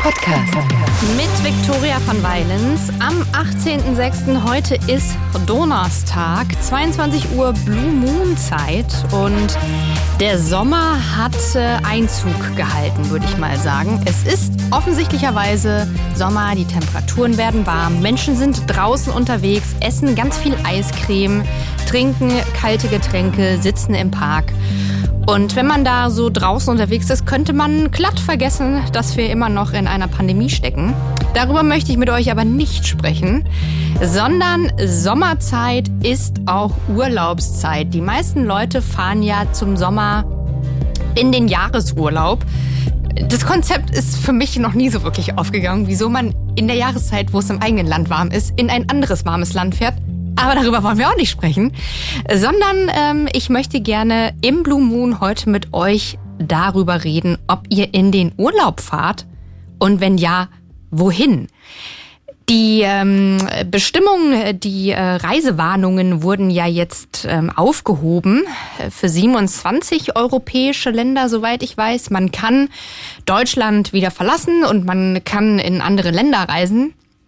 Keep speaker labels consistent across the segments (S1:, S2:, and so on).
S1: Podcast.
S2: Mit Viktoria von Weilens am 18.06. Heute ist Donnerstag, 22 Uhr Blue Moon Zeit und der Sommer hat Einzug gehalten, würde ich mal sagen. Es ist offensichtlicherweise Sommer, die Temperaturen werden warm, Menschen sind draußen unterwegs, essen ganz viel Eiscreme, trinken kalte Getränke, sitzen im Park. Und wenn man da so draußen unterwegs ist, könnte man glatt vergessen, dass wir immer noch in einer Pandemie stecken. Darüber möchte ich mit euch aber nicht sprechen, sondern Sommerzeit ist auch Urlaubszeit. Die meisten Leute fahren ja zum Sommer in den Jahresurlaub. Das Konzept ist für mich noch nie so wirklich aufgegangen, wieso man in der Jahreszeit, wo es im eigenen Land warm ist, in ein anderes warmes Land fährt. Aber darüber wollen wir auch nicht sprechen, sondern ich möchte gerne im Blue Moon heute mit euch darüber reden, ob ihr in den Urlaub fahrt und wenn ja, wohin. Die Bestimmungen, die Reisewarnungen wurden ja jetzt aufgehoben für 27 europäische Länder, soweit ich weiß. Man kann Deutschland wieder verlassen und man kann in andere Länder reisen.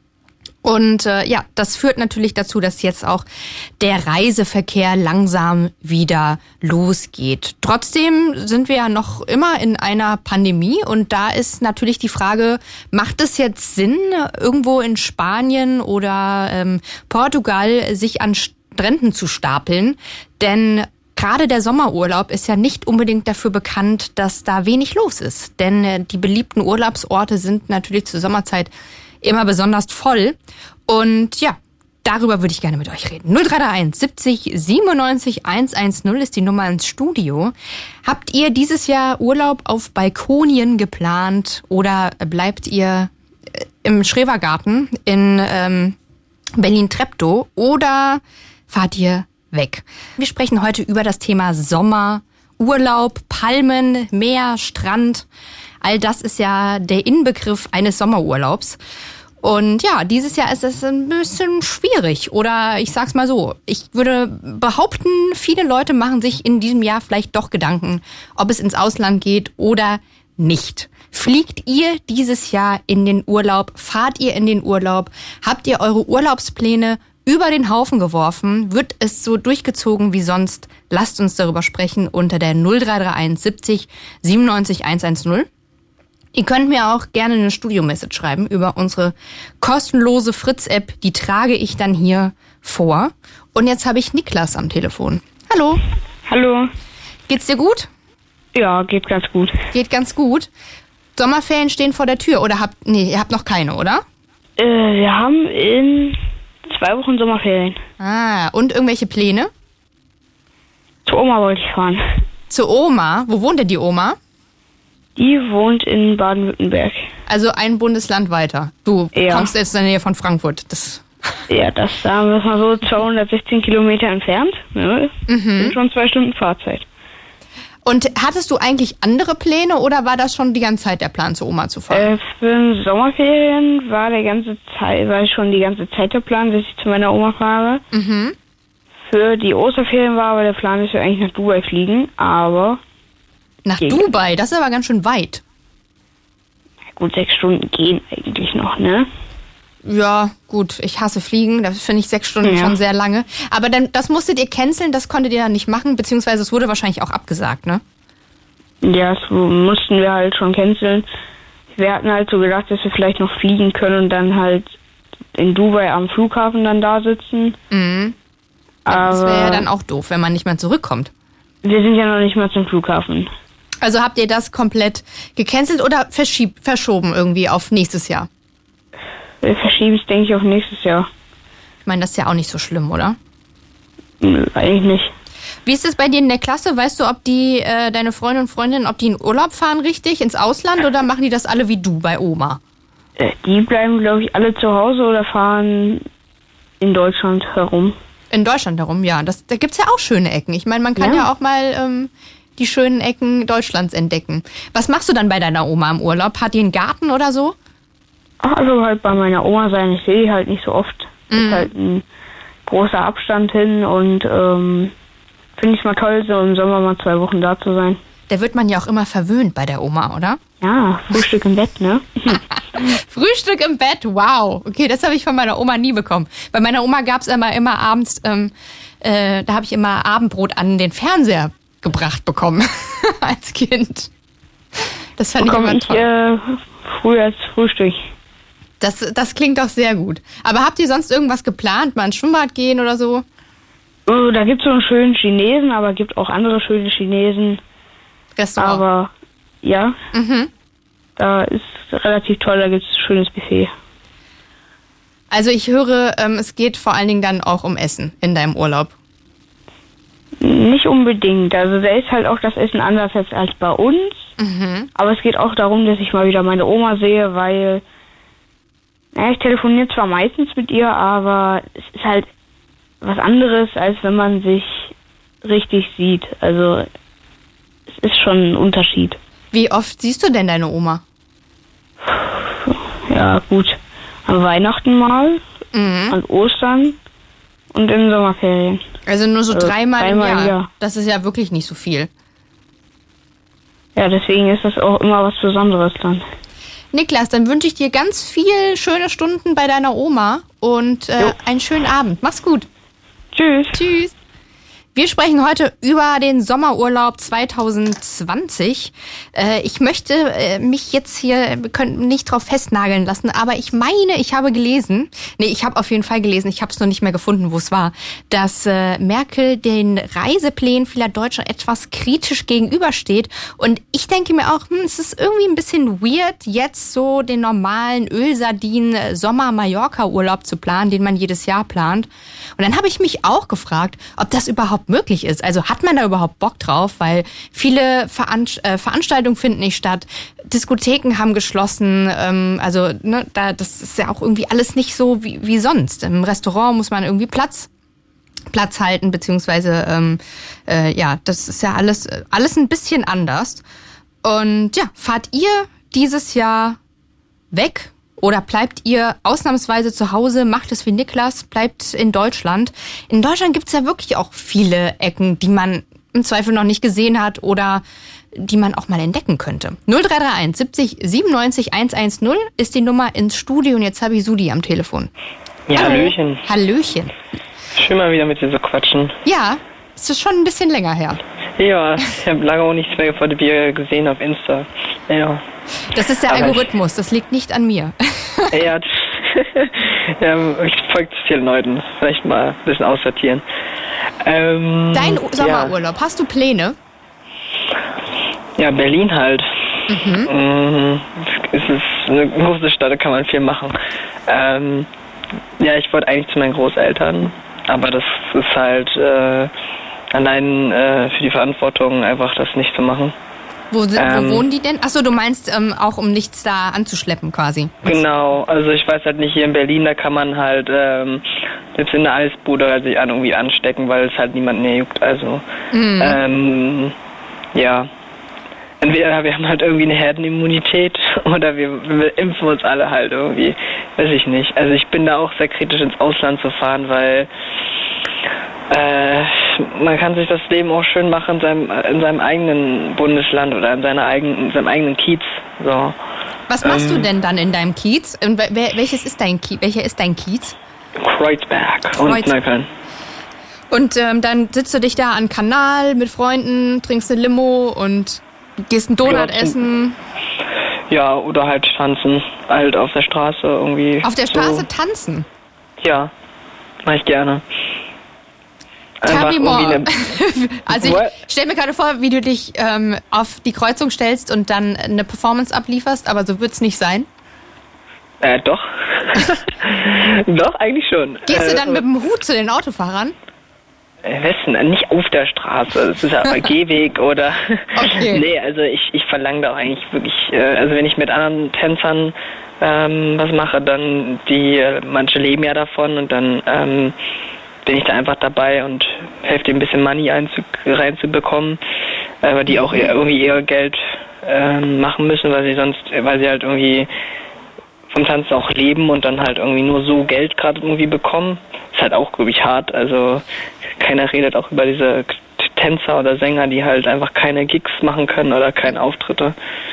S2: Und das führt natürlich dazu, dass jetzt auch der Reiseverkehr langsam wieder losgeht. Trotzdem sind wir ja noch immer in einer Pandemie und da ist natürlich die Frage, macht es jetzt Sinn, irgendwo in Spanien oder Portugal sich an Stränden zu stapeln? Denn gerade der Sommerurlaub ist ja nicht unbedingt dafür bekannt, dass da wenig los ist. Denn die beliebten Urlaubsorte sind natürlich zur Sommerzeit immer besonders voll. Und ja, darüber würde ich gerne mit euch reden. 0331 70 97 110 ist die Nummer ins Studio. Habt ihr dieses Jahr Urlaub auf Balkonien geplant oder bleibt ihr im Schrebergarten in Berlin-Treptow oder fahrt ihr weg? Wir sprechen heute über das Thema Sommer, Urlaub, Palmen, Meer, Strand. All das ist ja der Inbegriff eines Sommerurlaubs. Und ja, dieses Jahr ist es ein bisschen schwierig. Oder ich sag's mal so, ich würde behaupten, viele Leute machen sich in diesem Jahr vielleicht doch Gedanken, ob es ins Ausland geht oder nicht. Fliegt ihr dieses Jahr in den Urlaub? Fahrt ihr in den Urlaub? Habt ihr eure Urlaubspläne über den Haufen geworfen? Wird es so durchgezogen wie sonst? Lasst uns darüber sprechen unter der 0331 70 97 110. Ihr könnt mir auch gerne eine Studio-Message schreiben über unsere kostenlose Fritz-App. Die trage ich dann hier vor. Und jetzt habe ich Niklas am Telefon. Hallo.
S3: Hallo.
S2: Geht's dir gut?
S3: Ja, geht ganz gut.
S2: Geht ganz gut. Sommerferien stehen vor der Tür oder ihr habt noch keine, oder?
S3: Wir haben in 2 Wochen Sommerferien.
S2: Ah, und irgendwelche Pläne?
S3: Zur Oma wollte ich fahren.
S2: Zur Oma? Wo wohnt denn die Oma?
S3: Die wohnt in Baden-Württemberg.
S2: Also ein Bundesland weiter. Du kommst jetzt in der Nähe von Frankfurt.
S3: Ja, das sagen wir mal so 216 Kilometer entfernt. Ne? Sind schon 2 Stunden Fahrzeit.
S2: Und hattest du eigentlich andere Pläne oder war das schon die ganze Zeit der Plan, zur Oma zu fahren?
S3: Für Sommerferien war schon die ganze Zeit der Plan, dass ich zu meiner Oma fahre. Mhm. Für die Osterferien war aber der Plan, dass wir eigentlich nach Dubai fliegen, aber...
S2: Nach Dubai? Das ist aber ganz schön weit.
S3: Gut, 6 Stunden gehen eigentlich noch, ne?
S2: Ja, gut, ich hasse Fliegen, das finde ich 6 Stunden schon sehr lange. Aber dann, das musstet ihr canceln, das konntet ihr dann nicht machen, beziehungsweise es wurde wahrscheinlich auch abgesagt, ne?
S3: Ja, das mussten wir halt schon canceln. Wir hatten halt so gedacht, dass wir vielleicht noch fliegen können und dann halt in Dubai am Flughafen dann da sitzen. Mhm.
S2: Aber das wäre ja dann auch doof, wenn man nicht mehr zurückkommt.
S3: Wir sind ja noch nicht mal zum Flughafen.
S2: Also habt ihr das komplett gecancelt oder verschoben irgendwie auf nächstes Jahr?
S3: Wir verschieben es, denke ich, auf nächstes Jahr.
S2: Ich meine, das ist ja auch nicht so schlimm, oder?
S3: Nö, eigentlich nicht.
S2: Wie ist es bei dir in der Klasse? Weißt du, ob die deine Freunde und Freundinnen, ob die in Urlaub fahren richtig, ins Ausland oder machen die das alle wie du bei Oma?
S3: Die bleiben, glaube ich, alle zu Hause oder fahren in Deutschland herum.
S2: In Deutschland herum, ja. Da gibt's ja auch schöne Ecken. Ich meine, man kann ja auch mal die schönen Ecken Deutschlands entdecken. Was machst du dann bei deiner Oma im Urlaub? Hat die einen Garten oder so?
S3: Also halt bei meiner Oma sein. Ich sehe die halt nicht so oft. Ist halt ein großer Abstand hin und finde ich mal toll, so im Sommer mal 2 Wochen da zu sein.
S2: Da wird man ja auch immer verwöhnt bei der Oma, oder?
S3: Ja, Frühstück im Bett, ne?
S2: Frühstück im Bett, wow. Okay, das habe ich von meiner Oma nie bekommen. Bei meiner Oma gab es immer abends, da habe ich immer Abendbrot an den Fernseher gebracht bekommen als Kind. Das fand ich immer toll.
S3: Früher als Frühstück.
S2: Das klingt doch sehr gut. Aber habt ihr sonst irgendwas geplant? Mal ins Schwimmbad gehen oder so?
S3: Da gibt es so einen schönen Chinesen, aber es gibt auch andere schöne Chinesen.
S2: Restaurant.
S3: Aber ja, da ist relativ toll, da gibt es ein schönes Buffet.
S2: Also ich höre, es geht vor allen Dingen dann auch um Essen in deinem Urlaub.
S3: Nicht unbedingt. Also da ist halt auch das Essen anders als bei uns. Aber es geht auch darum, dass ich mal wieder meine Oma sehe, weil ich telefoniere zwar meistens mit ihr, aber es ist halt was anderes, als wenn man sich richtig sieht. Also es ist schon ein Unterschied.
S2: Wie oft siehst du denn deine Oma?
S3: Ja, gut. An Weihnachten mal, an Ostern und in Sommerferien.
S2: Also nur so dreimal im Jahr. Das ist ja wirklich nicht so viel.
S3: Ja, deswegen ist das auch immer was Besonderes dann.
S2: Niklas, dann wünsche ich dir ganz viel schöne Stunden bei deiner Oma und einen schönen Abend. Mach's gut.
S3: Tschüss.
S2: Tschüss. Wir sprechen heute über den Sommerurlaub 2020. Ich möchte mich jetzt hier, wir können nicht drauf festnageln lassen, aber ich meine, ich habe gelesen, ich habe auf jeden Fall gelesen, ich habe es noch nicht mehr gefunden, wo es war, dass Merkel den Reiseplänen vieler Deutscher etwas kritisch gegenübersteht. Und ich denke mir auch, es ist irgendwie ein bisschen weird, jetzt so den normalen Ölsardinen-Sommer-Mallorca-Urlaub zu planen, den man jedes Jahr plant. Und dann habe ich mich auch gefragt, ob das überhaupt möglich ist. Also hat man da überhaupt Bock drauf? Weil viele Veranstaltungen finden nicht statt. Diskotheken haben geschlossen. Das ist ja auch irgendwie alles nicht so wie sonst. Im Restaurant muss man irgendwie Platz halten, beziehungsweise das ist ja alles ein bisschen anders. Und ja, fahrt ihr dieses Jahr weg? Oder bleibt ihr ausnahmsweise zu Hause, macht es wie Niklas, bleibt in Deutschland? In Deutschland gibt's ja wirklich auch viele Ecken, die man im Zweifel noch nicht gesehen hat oder die man auch mal entdecken könnte. 0331 70 97 110 ist die Nummer ins Studio und jetzt habe ich Sudi am Telefon.
S1: Ja, hallo. Hallöchen.
S2: Hallöchen.
S1: Schön mal wieder mit dir so quatschen.
S2: Ja, es ist schon ein bisschen länger her.
S1: Ja, ich habe lange auch nichts mehr von dir gesehen auf Insta. Ja.
S2: Das ist der Algorithmus, das liegt nicht an mir.
S1: Ja, ich folge vielen Leuten. Vielleicht mal ein bisschen aussortieren.
S2: Dein Sommerurlaub, hast du Pläne?
S1: Ja, Berlin halt. Es ist eine große Stadt, da kann man viel machen. Ich wollte eigentlich zu meinen Großeltern, aber das ist halt allein für die Verantwortung einfach das nicht zu machen.
S2: Wo wohnen die denn? Achso, du meinst auch, um nichts da anzuschleppen quasi.
S1: Genau, also ich weiß halt nicht, hier in Berlin, da kann man halt jetzt in der Eisbude sich irgendwie anstecken, weil es halt niemand mehr juckt. Also, entweder wir haben halt irgendwie eine Herdenimmunität oder wir impfen uns alle halt irgendwie, weiß ich nicht. Also ich bin da auch sehr kritisch ins Ausland zu fahren, weil man kann sich das Leben auch schön machen in seinem eigenen Bundesland oder in seinem eigenen Kiez. So.
S2: Was machst du denn dann in deinem Kiez? Welcher ist dein Kiez?
S1: Kreuzberg und Neukölln.
S2: Und dann sitzt du dich da an Kanal mit Freunden, trinkst eine Limo und gehst einen Donut essen.
S1: Ja, oder halt tanzen, halt auf der Straße irgendwie.
S2: Auf der Straße tanzen?
S1: Ja, mach ich gerne.
S2: Tell me more. Also ich stell mir gerade vor, wie du dich auf die Kreuzung stellst und dann eine Performance ablieferst, aber so wird's nicht sein.
S1: Doch. Doch, eigentlich schon.
S2: Gehst du dann mit dem Hut zu den Autofahrern?
S1: Nicht auf der Straße, das ist ja Gehweg oder...
S2: Okay.
S1: Nee, also ich verlange da auch eigentlich wirklich... Also wenn ich mit anderen Tänzern was mache, dann manche leben ja davon und dann bin ich da einfach dabei und helfe dir ein bisschen Money reinzubekommen, weil die auch irgendwie ihr Geld machen müssen, weil sie halt irgendwie vom Tanzen auch leben und dann halt irgendwie nur so Geld gerade irgendwie bekommen. Ist halt auch, glaube ich, hart. Also keiner redet auch über diese Tänzer oder Sänger, die halt einfach keine Gigs machen können oder keine Auftritte.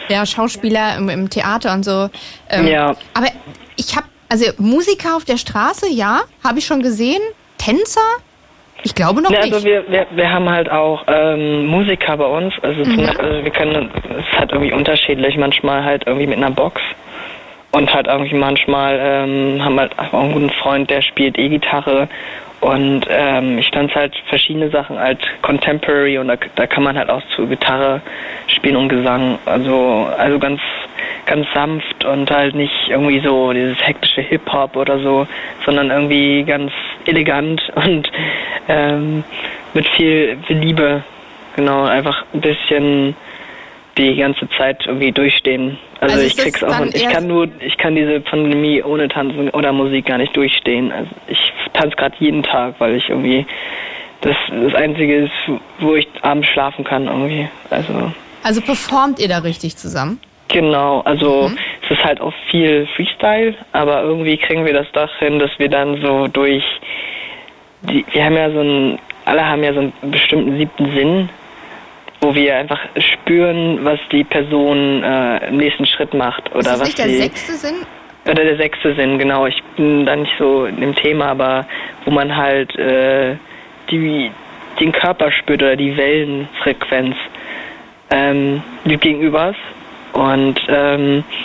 S2: Ja, Schauspieler im Theater und so.
S1: Ja.
S2: Aber also Musiker auf der Straße, ja, habe ich schon gesehen. Tänzer? Ich glaube noch nicht.
S1: Also wir haben halt auch Musiker bei uns. Also, also wir können, es ist halt irgendwie unterschiedlich. Manchmal halt irgendwie mit einer Box. Und halt irgendwie manchmal haben halt auch einen guten Freund, der spielt E-Gitarre. Und ich tanze halt verschiedene Sachen als Contemporary und da kann man halt auch zu Gitarre spielen und Gesang. Also ganz, ganz sanft und halt nicht irgendwie so dieses hektische Hip-Hop oder so, sondern irgendwie ganz elegant und mit viel Liebe. Genau, einfach ein bisschen die ganze Zeit irgendwie durchstehen. Also ich krieg's auch und ich kann diese Pandemie ohne Tanzen oder Musik gar nicht durchstehen. Also ich tanze gerade jeden Tag, weil ich irgendwie das Einzige ist, wo ich abends schlafen kann irgendwie. Also
S2: performt ihr da richtig zusammen?
S1: Genau, also es ist halt auch viel Freestyle, aber irgendwie kriegen wir das doch hin, dass wir dann so wir haben ja alle haben ja so einen bestimmten 7. Sinn, wo wir einfach spüren, was die Person im nächsten Schritt macht. Oder
S2: ist das nicht der 6. Sinn?
S1: Oder der 6. Sinn, genau. Ich bin da nicht so in dem Thema, aber wo man halt den Körper spürt oder die Wellenfrequenz des Gegenübers. Und das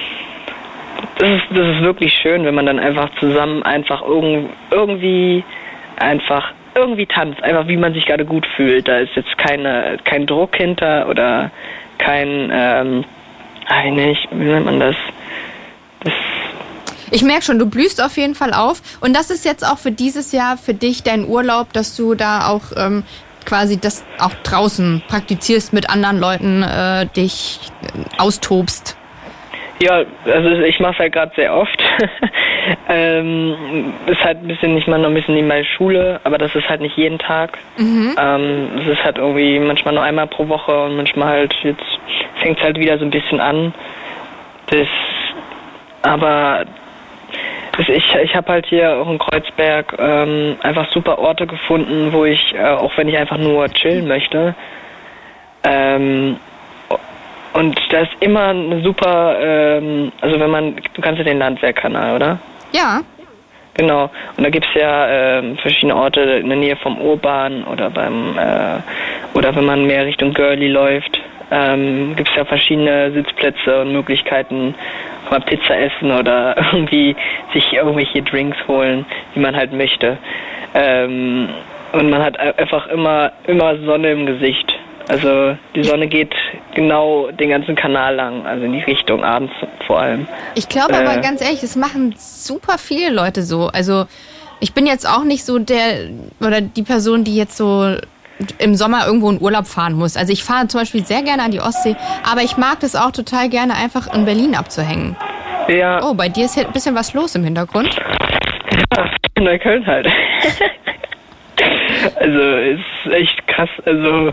S1: ist wirklich schön, wenn man dann einfach zusammen einfach irgendwie tanzt, einfach wie man sich gerade gut fühlt. Da ist jetzt kein Druck hinter oder kein, wie nennt man das?
S2: Ich merke schon, du blühst auf jeden Fall auf. Und das ist jetzt auch für dieses Jahr für dich dein Urlaub, dass du da auch quasi das auch draußen praktizierst mit anderen Leuten, dich austobst.
S1: Ja, also ich mache es halt gerade sehr oft. Ist halt ein bisschen noch ein bisschen in meiner Schule, aber das ist halt nicht jeden Tag. Es ist halt irgendwie manchmal nur einmal pro Woche und manchmal halt jetzt fängt es halt wieder so ein bisschen an. Ich habe halt hier auch in Kreuzberg einfach super Orte gefunden, wo ich, auch wenn ich einfach nur chillen möchte, und da ist immer eine super, also du kannst ja den Landwehrkanal, oder?
S2: Ja.
S1: Genau. Und da gibt's ja verschiedene Orte in der Nähe vom Urban oder oder wenn man mehr Richtung Girly läuft, gibt's ja verschiedene Sitzplätze und Möglichkeiten, mal Pizza essen oder irgendwie sich irgendwelche Drinks holen, wie man halt möchte. Und man hat einfach immer Sonne im Gesicht. Also die Sonne geht genau den ganzen Kanal lang, also in die Richtung, abends vor allem.
S2: Ich glaube aber ganz ehrlich, das machen super viele Leute so. Also ich bin jetzt auch nicht so die Person, die jetzt so im Sommer irgendwo in Urlaub fahren muss. Also ich fahre zum Beispiel sehr gerne an die Ostsee, aber ich mag das auch total gerne, einfach in Berlin abzuhängen.
S1: Ja.
S2: Oh, bei dir ist hier ein bisschen was los im Hintergrund.
S1: Ja, in Neukölln halt. Also ist echt krass, also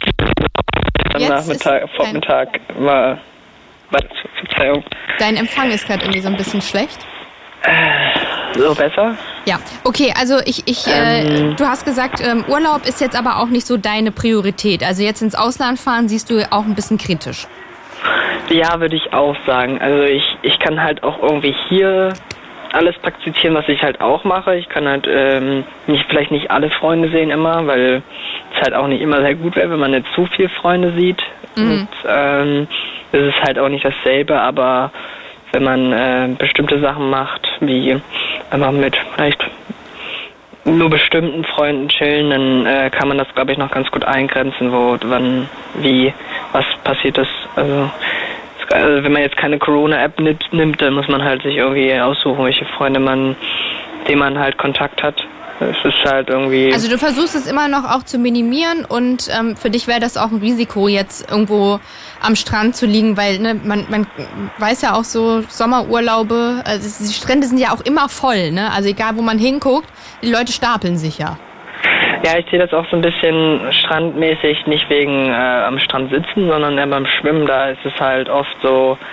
S1: Vormittag war Verzeihung.
S2: Dein Empfang ist gerade irgendwie so ein bisschen schlecht.
S1: So besser?
S2: Ja, okay, also du hast gesagt, Urlaub ist jetzt aber auch nicht so deine Priorität. Also jetzt ins Ausland fahren siehst du auch ein bisschen kritisch.
S1: Ja, würde ich auch sagen. Also ich kann halt auch irgendwie hier alles praktizieren, was ich halt auch mache. Ich kann halt vielleicht nicht alle Freunde sehen immer, weil es halt auch nicht immer sehr gut wäre, wenn man nicht zu viele Freunde sieht. Und es ist halt auch nicht dasselbe, aber wenn man bestimmte Sachen macht, wie einfach mit vielleicht nur bestimmten Freunden chillen, dann kann man das, glaube ich, noch ganz gut eingrenzen, wann, wie, was passiert ist. Also wenn man jetzt keine Corona-App nimmt, dann muss man halt sich irgendwie aussuchen, welche Freunde denen man halt Kontakt hat. Es ist halt irgendwie... Also
S2: du versuchst es immer noch auch zu minimieren und für dich wäre das auch ein Risiko, jetzt irgendwo am Strand zu liegen, weil man weiß ja auch so, Sommerurlaube, also die Strände sind ja auch immer voll, ne? Also egal, wo man hinguckt, die Leute stapeln sich ja.
S1: Ja, ich sehe das auch so ein bisschen strandmäßig, nicht wegen am Strand sitzen, sondern eher beim Schwimmen. Da ist es halt oft so,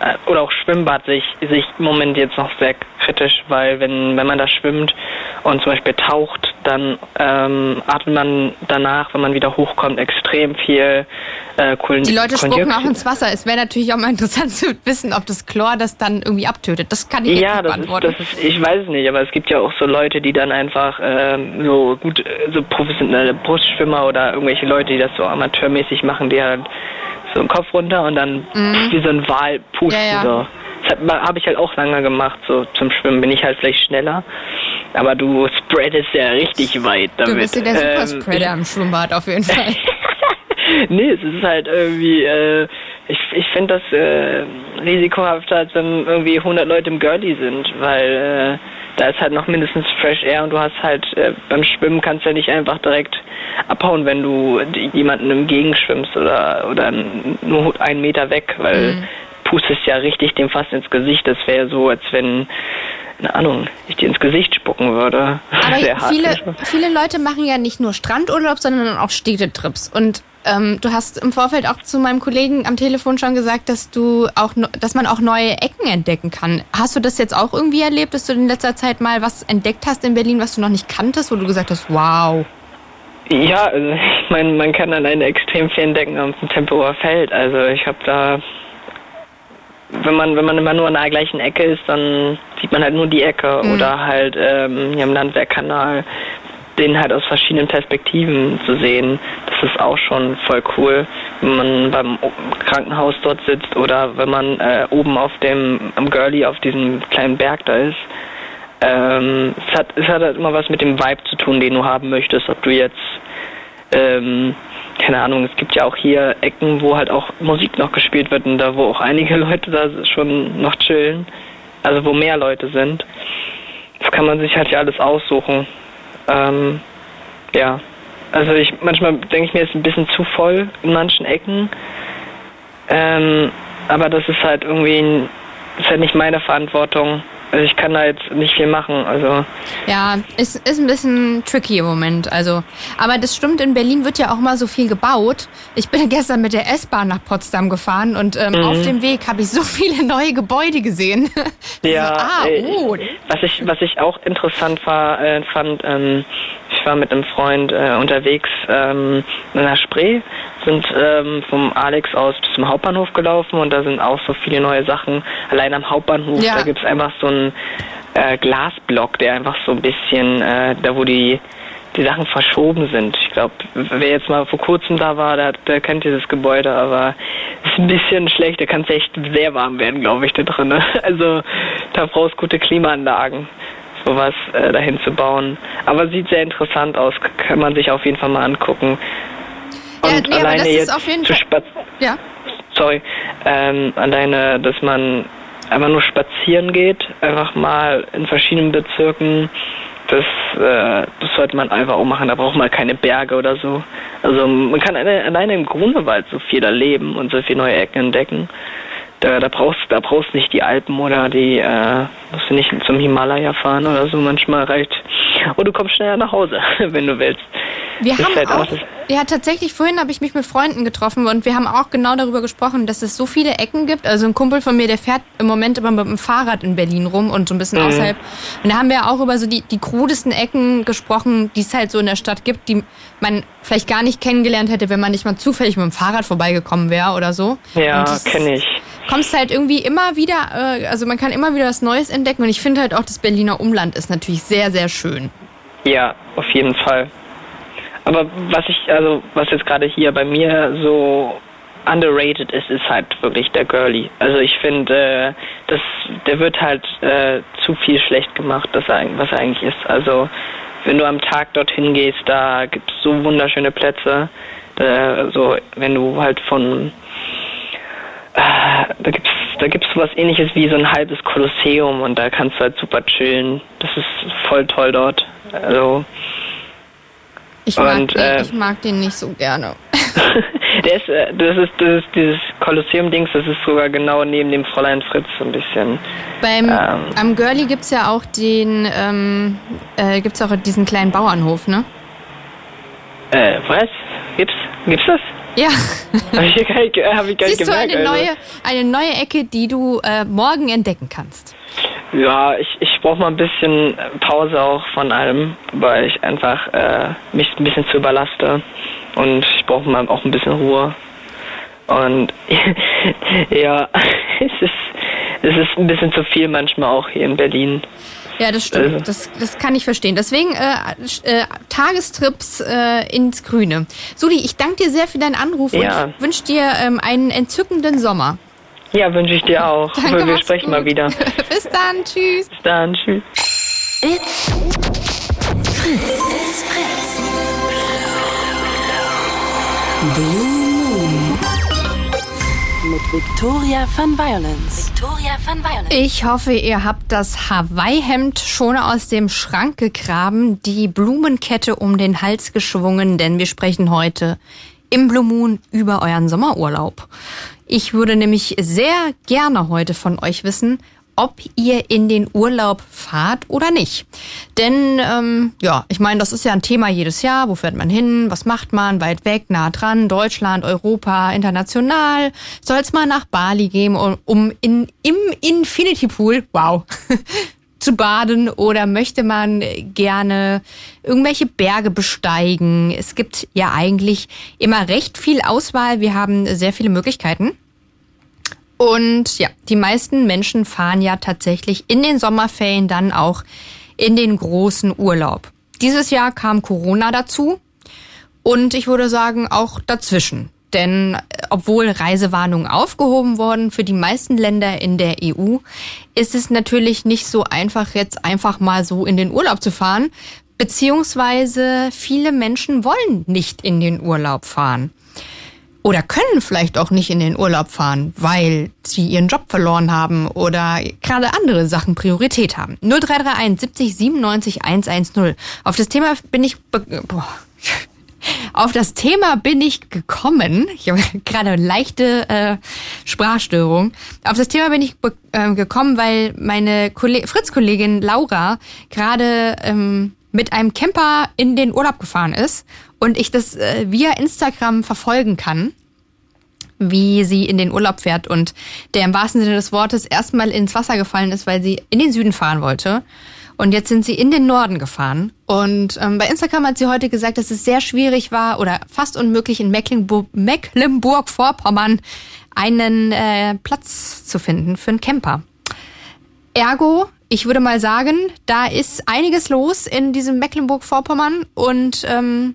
S1: oder auch Schwimmbad sehe ich im Moment jetzt noch sehr kritisch, weil wenn man da schwimmt und zum Beispiel taucht, dann atmet man danach, wenn man wieder hochkommt, extrem viel Kohlendioxid.
S2: Die Leute spucken auch ins Wasser. Es wäre natürlich auch mal interessant zu wissen, ob das Chlor das dann irgendwie abtötet. Das kann ich jetzt nicht beantworten.
S1: Ich weiß es nicht, aber es gibt ja auch so Leute, die dann einfach so professionelle Brustschwimmer oder irgendwelche Leute, die das so amateurmäßig machen, die halt so den Kopf runter und dann wie so ein Wal pusten. Ja. So. Das habe ich halt auch lange gemacht, so zum Schwimmen bin ich halt vielleicht schneller. Aber du spreadest ja richtig weit damit.
S2: Du bist ja der Superspreader im Schwimmbad auf jeden Fall.
S1: Nee, es ist halt irgendwie, ich finde das risikohafter, als wenn irgendwie 100 Leute im Girlie sind, weil da ist halt noch mindestens Fresh Air und du hast halt, beim Schwimmen kannst du ja nicht einfach direkt abhauen, wenn du jemanden entgegenschwimmst oder nur 1 Meter weg, weil pustest ja richtig dem fast ins Gesicht. Das wäre so, als wenn, keine Ahnung, ich dir ins Gesicht spucken würde.
S2: Aber viele Leute machen ja nicht nur Strandurlaub, sondern auch Städtetrips. Und du hast im Vorfeld auch zu meinem Kollegen am Telefon schon gesagt, dass man auch neue Ecken entdecken kann. Hast du das jetzt auch irgendwie erlebt, dass du in letzter Zeit mal was entdeckt hast in Berlin, was du noch nicht kanntest, wo du gesagt hast, wow?
S1: Ja, also ich meine, man kann alleine extrem viel entdecken auf dem Tempelhofer Feld. Also ich habe da, wenn man immer nur an der gleichen Ecke ist, dann sieht man halt nur die Ecke oder halt hier im Landwehrkanal, den halt aus verschiedenen Perspektiven zu sehen. Das ist auch schon voll cool, wenn man beim Krankenhaus dort sitzt oder wenn man oben am Girlie auf diesem kleinen Berg da ist. Es hat halt immer was mit dem Vibe zu tun, den du haben möchtest, ob du jetzt keine Ahnung, es gibt ja auch hier Ecken, wo halt auch Musik noch gespielt wird und da, wo auch einige Leute da schon noch chillen, also wo mehr Leute sind. Das kann man sich halt ja alles aussuchen. Ja, also manchmal denke ich mir, es ist ein bisschen zu voll in manchen Ecken, aber das ist halt irgendwie, ist halt nicht meine Verantwortung. Also ich kann da jetzt nicht viel machen, also. Ja,
S2: ist ein bisschen tricky im Moment, also. Aber das stimmt, in Berlin wird ja auch mal so viel gebaut. Ich bin gestern mit der S-Bahn nach Potsdam gefahren und auf dem Weg habe ich so viele neue Gebäude gesehen.
S1: Ja, was ich auch interessant fand, ich war mit einem Freund unterwegs in der Spree, sind vom Alex aus bis zum Hauptbahnhof gelaufen und da sind auch so viele neue Sachen. Allein am Hauptbahnhof, da gibt's einfach so einen Glasblock, der einfach so ein bisschen, da wo die Sachen verschoben sind. Ich glaube, wer jetzt mal vor kurzem da war, der kennt dieses Gebäude, aber es ist ein bisschen schlecht, da kann es echt sehr warm werden, glaube ich, da drin. Also da brauchst gute Klimaanlagen, sowas dahin zu bauen. Aber sieht sehr interessant aus, kann man sich auf jeden Fall mal angucken. Und
S2: ja,
S1: alleine
S2: das ist
S1: jetzt
S2: auf jeden Fall. Ja.
S1: Sorry, alleine, dass man einfach nur spazieren geht, einfach mal in verschiedenen Bezirken, das sollte man einfach auch machen, da braucht man keine Berge oder so. Also man kann alleine im Grunewald so viel erleben und so viele neue Ecken entdecken. Da brauchst nicht die Alpen oder musst du nicht zum Himalaya fahren oder so, manchmal reicht. Und du kommst schneller nach Hause, wenn du willst.
S2: Wir haben auch, tatsächlich, vorhin habe ich mich mit Freunden getroffen und wir haben auch genau darüber gesprochen, dass es so viele Ecken gibt. Also ein Kumpel von mir, der fährt im Moment immer mit dem Fahrrad in Berlin rum und so ein bisschen außerhalb. Und da haben wir auch über so die krudesten Ecken gesprochen, die es halt so in der Stadt gibt, die man vielleicht gar nicht kennengelernt hätte, wenn man nicht mal zufällig mit dem Fahrrad vorbeigekommen wäre oder so.
S1: Ja, kenne ich.
S2: Kommst halt irgendwie immer wieder, also man kann immer wieder was Neues entdecken und ich finde halt auch, das Berliner Umland ist natürlich sehr, sehr schön.
S1: Ja, auf jeden Fall. Aber was jetzt gerade hier bei mir so underrated ist halt wirklich der Girlie. Also ich finde, der wird halt zu viel schlecht gemacht, was er eigentlich ist. Also wenn du am Tag dorthin gehst, da gibt es so wunderschöne Plätze. So wenn du halt da gibt's sowas Ähnliches wie so ein halbes Kolosseum und da kannst du halt super chillen. Das ist voll toll dort. Also
S2: ich mag den nicht so gerne.
S1: Das ist dieses Kolosseum-Dings, das ist sogar genau neben dem Fräulein Fritz so ein bisschen.
S2: Am Girlie gibt's ja auch gibt's auch diesen kleinen Bauernhof, ne?
S1: Was? Gibt's das?
S2: Ja.
S1: Habe ich gar nicht
S2: Siehst
S1: gemerkt.
S2: du eine neue Ecke, die du morgen entdecken kannst?
S1: Ja, ich brauche mal ein bisschen Pause auch von allem, weil ich einfach mich ein bisschen zu überlaste und ich brauche mal auch ein bisschen Ruhe. Und ja, es ist ein bisschen zu viel manchmal auch hier in Berlin.
S2: Ja, das stimmt. Das kann ich verstehen. Deswegen Tagestrips ins Grüne. Sudi, ich danke dir sehr für deinen Anruf und ich wünsche dir einen entzückenden Sommer.
S1: Ja, wünsche ich dir auch.
S2: Danke,
S1: wir sprechen mal wieder.
S2: Bis dann, tschüss.
S1: Bis dann, tschüss.
S4: It's Fritz. Blue Moon. Mit Victoria von Violence.
S2: Ich hoffe, ihr habt das Hawaii-Hemd schon aus dem Schrank gegraben, die Blumenkette um den Hals geschwungen, denn wir sprechen heute im Blue Moon über euren Sommerurlaub. Ich würde nämlich sehr gerne heute von euch wissen, ob ihr in den Urlaub fahrt oder nicht. Denn, ich meine, das ist ja ein Thema jedes Jahr. Wo fährt man hin? Was macht man? Weit weg, nah dran? Deutschland, Europa, international? Soll es mal nach Bali gehen, um im Infinity Pool, zu baden? Oder möchte man gerne irgendwelche Berge besteigen? Es gibt ja eigentlich immer recht viel Auswahl. Wir haben sehr viele Möglichkeiten. Und ja, die meisten Menschen fahren ja tatsächlich in den Sommerferien dann auch in den großen Urlaub. Dieses Jahr kam Corona dazu und ich würde sagen auch dazwischen. Denn obwohl Reisewarnungen aufgehoben wurden für die meisten Länder in der EU, ist es natürlich nicht so einfach, jetzt einfach mal so in den Urlaub zu fahren. Beziehungsweise viele Menschen wollen nicht in den Urlaub fahren. Oder können vielleicht auch nicht in den Urlaub fahren, weil sie ihren Job verloren haben oder gerade andere Sachen Priorität haben. 0331 70 97 110. Auf das Thema bin ich gekommen. Ich habe gerade eine leichte Sprachstörung. Auf das Thema bin ich gekommen, weil meine Fritz-Kollegin Laura gerade mit einem Camper in den Urlaub gefahren ist und ich das via Instagram verfolgen kann, wie sie in den Urlaub fährt und der im wahrsten Sinne des Wortes erstmal ins Wasser gefallen ist, weil sie in den Süden fahren wollte. Und jetzt sind sie in den Norden gefahren. Und bei Instagram hat sie heute gesagt, dass es sehr schwierig war oder fast unmöglich in Mecklenburg-Vorpommern einen Platz zu finden für einen Camper. Ergo, ich würde mal sagen, da ist einiges los in diesem Mecklenburg-Vorpommern und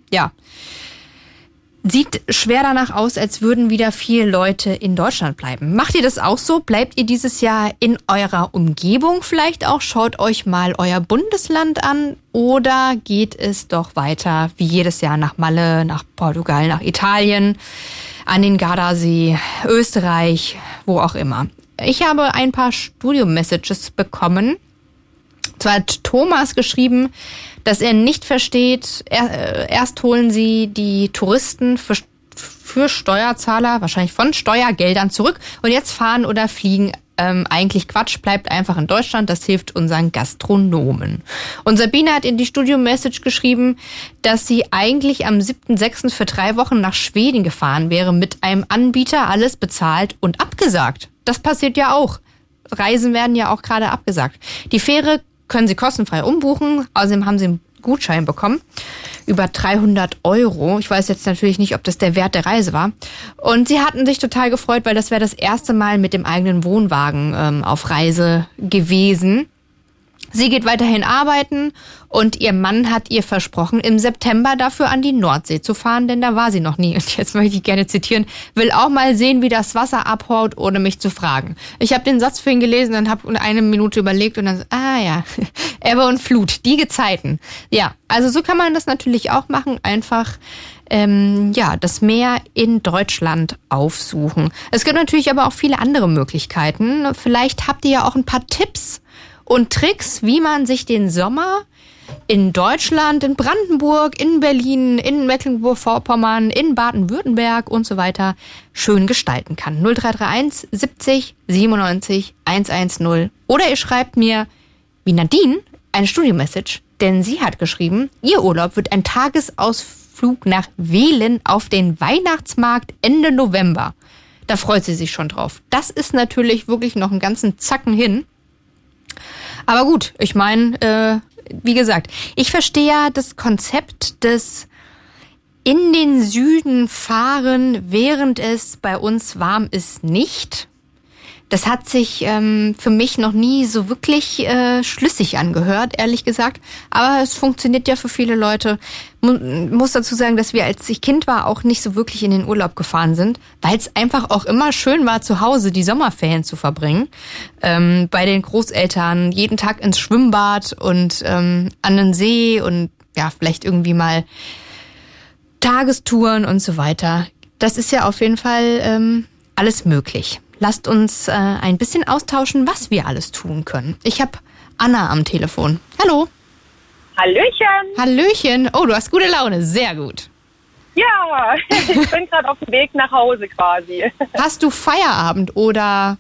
S2: sieht schwer danach aus, als würden wieder viele Leute in Deutschland bleiben. Macht ihr das auch so? Bleibt ihr dieses Jahr in eurer Umgebung vielleicht auch? Schaut euch mal euer Bundesland an oder geht es doch weiter wie jedes Jahr nach Malle, nach Portugal, nach Italien, an den Gardasee, Österreich, wo auch immer? Ich habe ein paar Studio-Messages bekommen. Zwar hat Thomas geschrieben, dass er nicht versteht, erst holen sie die Touristen für Steuerzahler, wahrscheinlich von Steuergeldern zurück und jetzt fahren oder fliegen. Eigentlich Quatsch, bleibt einfach in Deutschland, das hilft unseren Gastronomen. Und Sabine hat in die Studio-Message geschrieben, dass sie eigentlich am 7.6. für 3 Wochen nach Schweden gefahren wäre mit einem Anbieter, alles bezahlt und abgesagt. Das passiert ja auch. Reisen werden ja auch gerade abgesagt. Die Fähre können sie kostenfrei umbuchen. Außerdem haben sie einen Gutschein bekommen. Über 300 €. Ich weiß jetzt natürlich nicht, ob das der Wert der Reise war. Und sie hatten sich total gefreut, weil das wäre das erste Mal mit dem eigenen Wohnwagen auf Reise gewesen. Sie geht weiterhin arbeiten und ihr Mann hat ihr versprochen, im September dafür an die Nordsee zu fahren, denn da war sie noch nie. Und jetzt möchte ich gerne zitieren, will auch mal sehen, wie das Wasser abhaut, ohne mich zu fragen. Ich habe den Satz für ihn gelesen und habe eine Minute überlegt und dann, Ebbe und Flut, die Gezeiten. Ja, also so kann man das natürlich auch machen, einfach das Meer in Deutschland aufsuchen. Es gibt natürlich aber auch viele andere Möglichkeiten. Vielleicht habt ihr ja auch ein paar Tipps und Tricks, wie man sich den Sommer in Deutschland, in Brandenburg, in Berlin, in Mecklenburg-Vorpommern, in Baden-Württemberg und so weiter schön gestalten kann. 0331 70 97 110. Oder ihr schreibt mir, wie Nadine, eine Studio-Message, denn sie hat geschrieben, ihr Urlaub wird ein Tagesausflug Ausflug nach Wehlen auf den Weihnachtsmarkt Ende November. Da freut sie sich schon drauf. Das ist natürlich wirklich noch einen ganzen Zacken hin. Aber gut, ich meine, wie gesagt, ich verstehe ja das Konzept des in den Süden fahren, während es bei uns warm ist, nicht. Das hat sich für mich noch nie so wirklich schlüssig angehört, ehrlich gesagt. Aber es funktioniert ja für viele Leute. Muss dazu sagen, dass wir, als ich Kind war, auch nicht so wirklich in den Urlaub gefahren sind, weil es einfach auch immer schön war, zu Hause die Sommerferien zu verbringen. Bei den Großeltern, jeden Tag ins Schwimmbad und an den See und ja, vielleicht irgendwie mal Tagestouren und so weiter. Das ist ja auf jeden Fall alles möglich. Lasst uns ein bisschen austauschen, was wir alles tun können. Ich habe Anna am Telefon. Hallo.
S5: Hallöchen.
S2: Hallöchen. Oh, du hast gute Laune. Sehr gut.
S5: Ja, ich bin gerade auf dem Weg nach Hause quasi.
S2: Hast du Feierabend oder?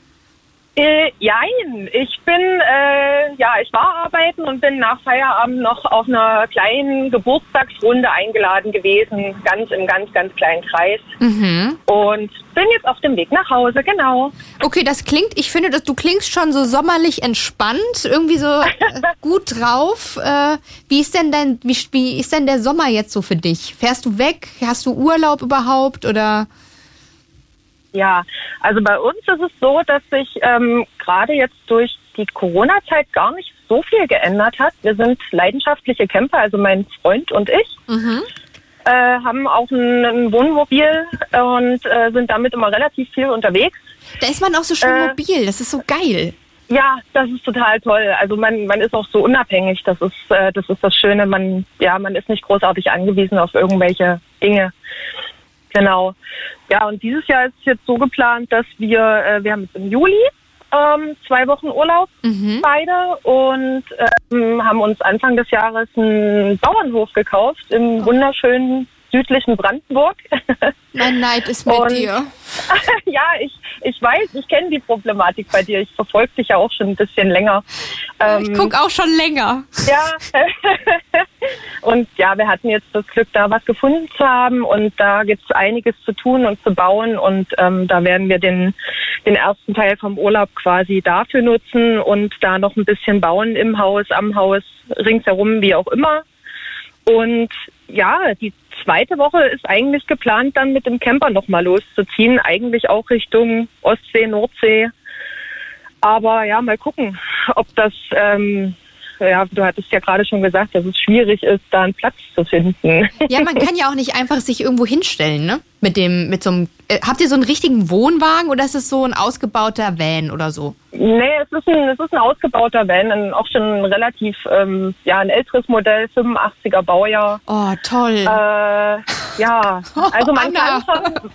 S5: Jein. Ich bin, ich war arbeiten und bin nach Feierabend noch auf einer kleinen Geburtstagsrunde eingeladen gewesen. Im ganz kleinen Kreis.
S2: Mhm.
S5: Und bin jetzt auf dem Weg nach Hause, genau.
S2: Okay, ich finde, du klingst schon so sommerlich entspannt, irgendwie so gut drauf. Wie ist denn der Sommer jetzt so für dich? Fährst du weg? Hast du Urlaub überhaupt oder?
S5: Ja, also bei uns ist es so, dass sich gerade jetzt durch die Corona-Zeit gar nicht so viel geändert hat. Wir sind leidenschaftliche Camper, also mein Freund und ich.
S2: Mhm.
S5: Haben auch ein Wohnmobil und sind damit immer relativ viel unterwegs.
S2: Da ist man auch so schön mobil, das ist so geil.
S5: Ja, das ist total toll. Also man ist auch so unabhängig, das ist das Schöne. Man ist nicht großartig angewiesen auf irgendwelche Dinge. Genau. Ja, und dieses Jahr ist es jetzt so geplant, dass wir haben jetzt im Juli 2 Wochen Urlaub, beide, und haben uns Anfang des Jahres einen Bauernhof gekauft im wunderschönen südlichen Brandenburg.
S2: Mein Neid ist mit dir.
S5: Ja, ich weiß, ich kenne die Problematik bei dir. Ich verfolge dich ja auch schon ein bisschen länger.
S2: Ich gucke auch schon länger.
S5: Ja. Und ja, wir hatten jetzt das Glück, da was gefunden zu haben, und da gibt es einiges zu tun und zu bauen, und da werden wir den ersten Teil vom Urlaub quasi dafür nutzen und da noch ein bisschen bauen im Haus, am Haus, ringsherum, wie auch immer. Und ja, die zweite Woche ist eigentlich geplant, dann mit dem Camper nochmal loszuziehen, eigentlich auch Richtung Ostsee, Nordsee. Aber ja, mal gucken, ob das, du hattest ja gerade schon gesagt, dass es schwierig ist, da einen Platz zu finden.
S2: Ja, man kann ja auch nicht einfach sich irgendwo hinstellen, ne? Habt ihr so einen richtigen Wohnwagen oder ist es so ein ausgebauter Van oder so?
S5: Nee, es ist ein ausgebauter Van, auch schon ein relativ, ein älteres Modell, 85er Baujahr.
S2: Oh, toll.
S5: Ja, also man kann schon...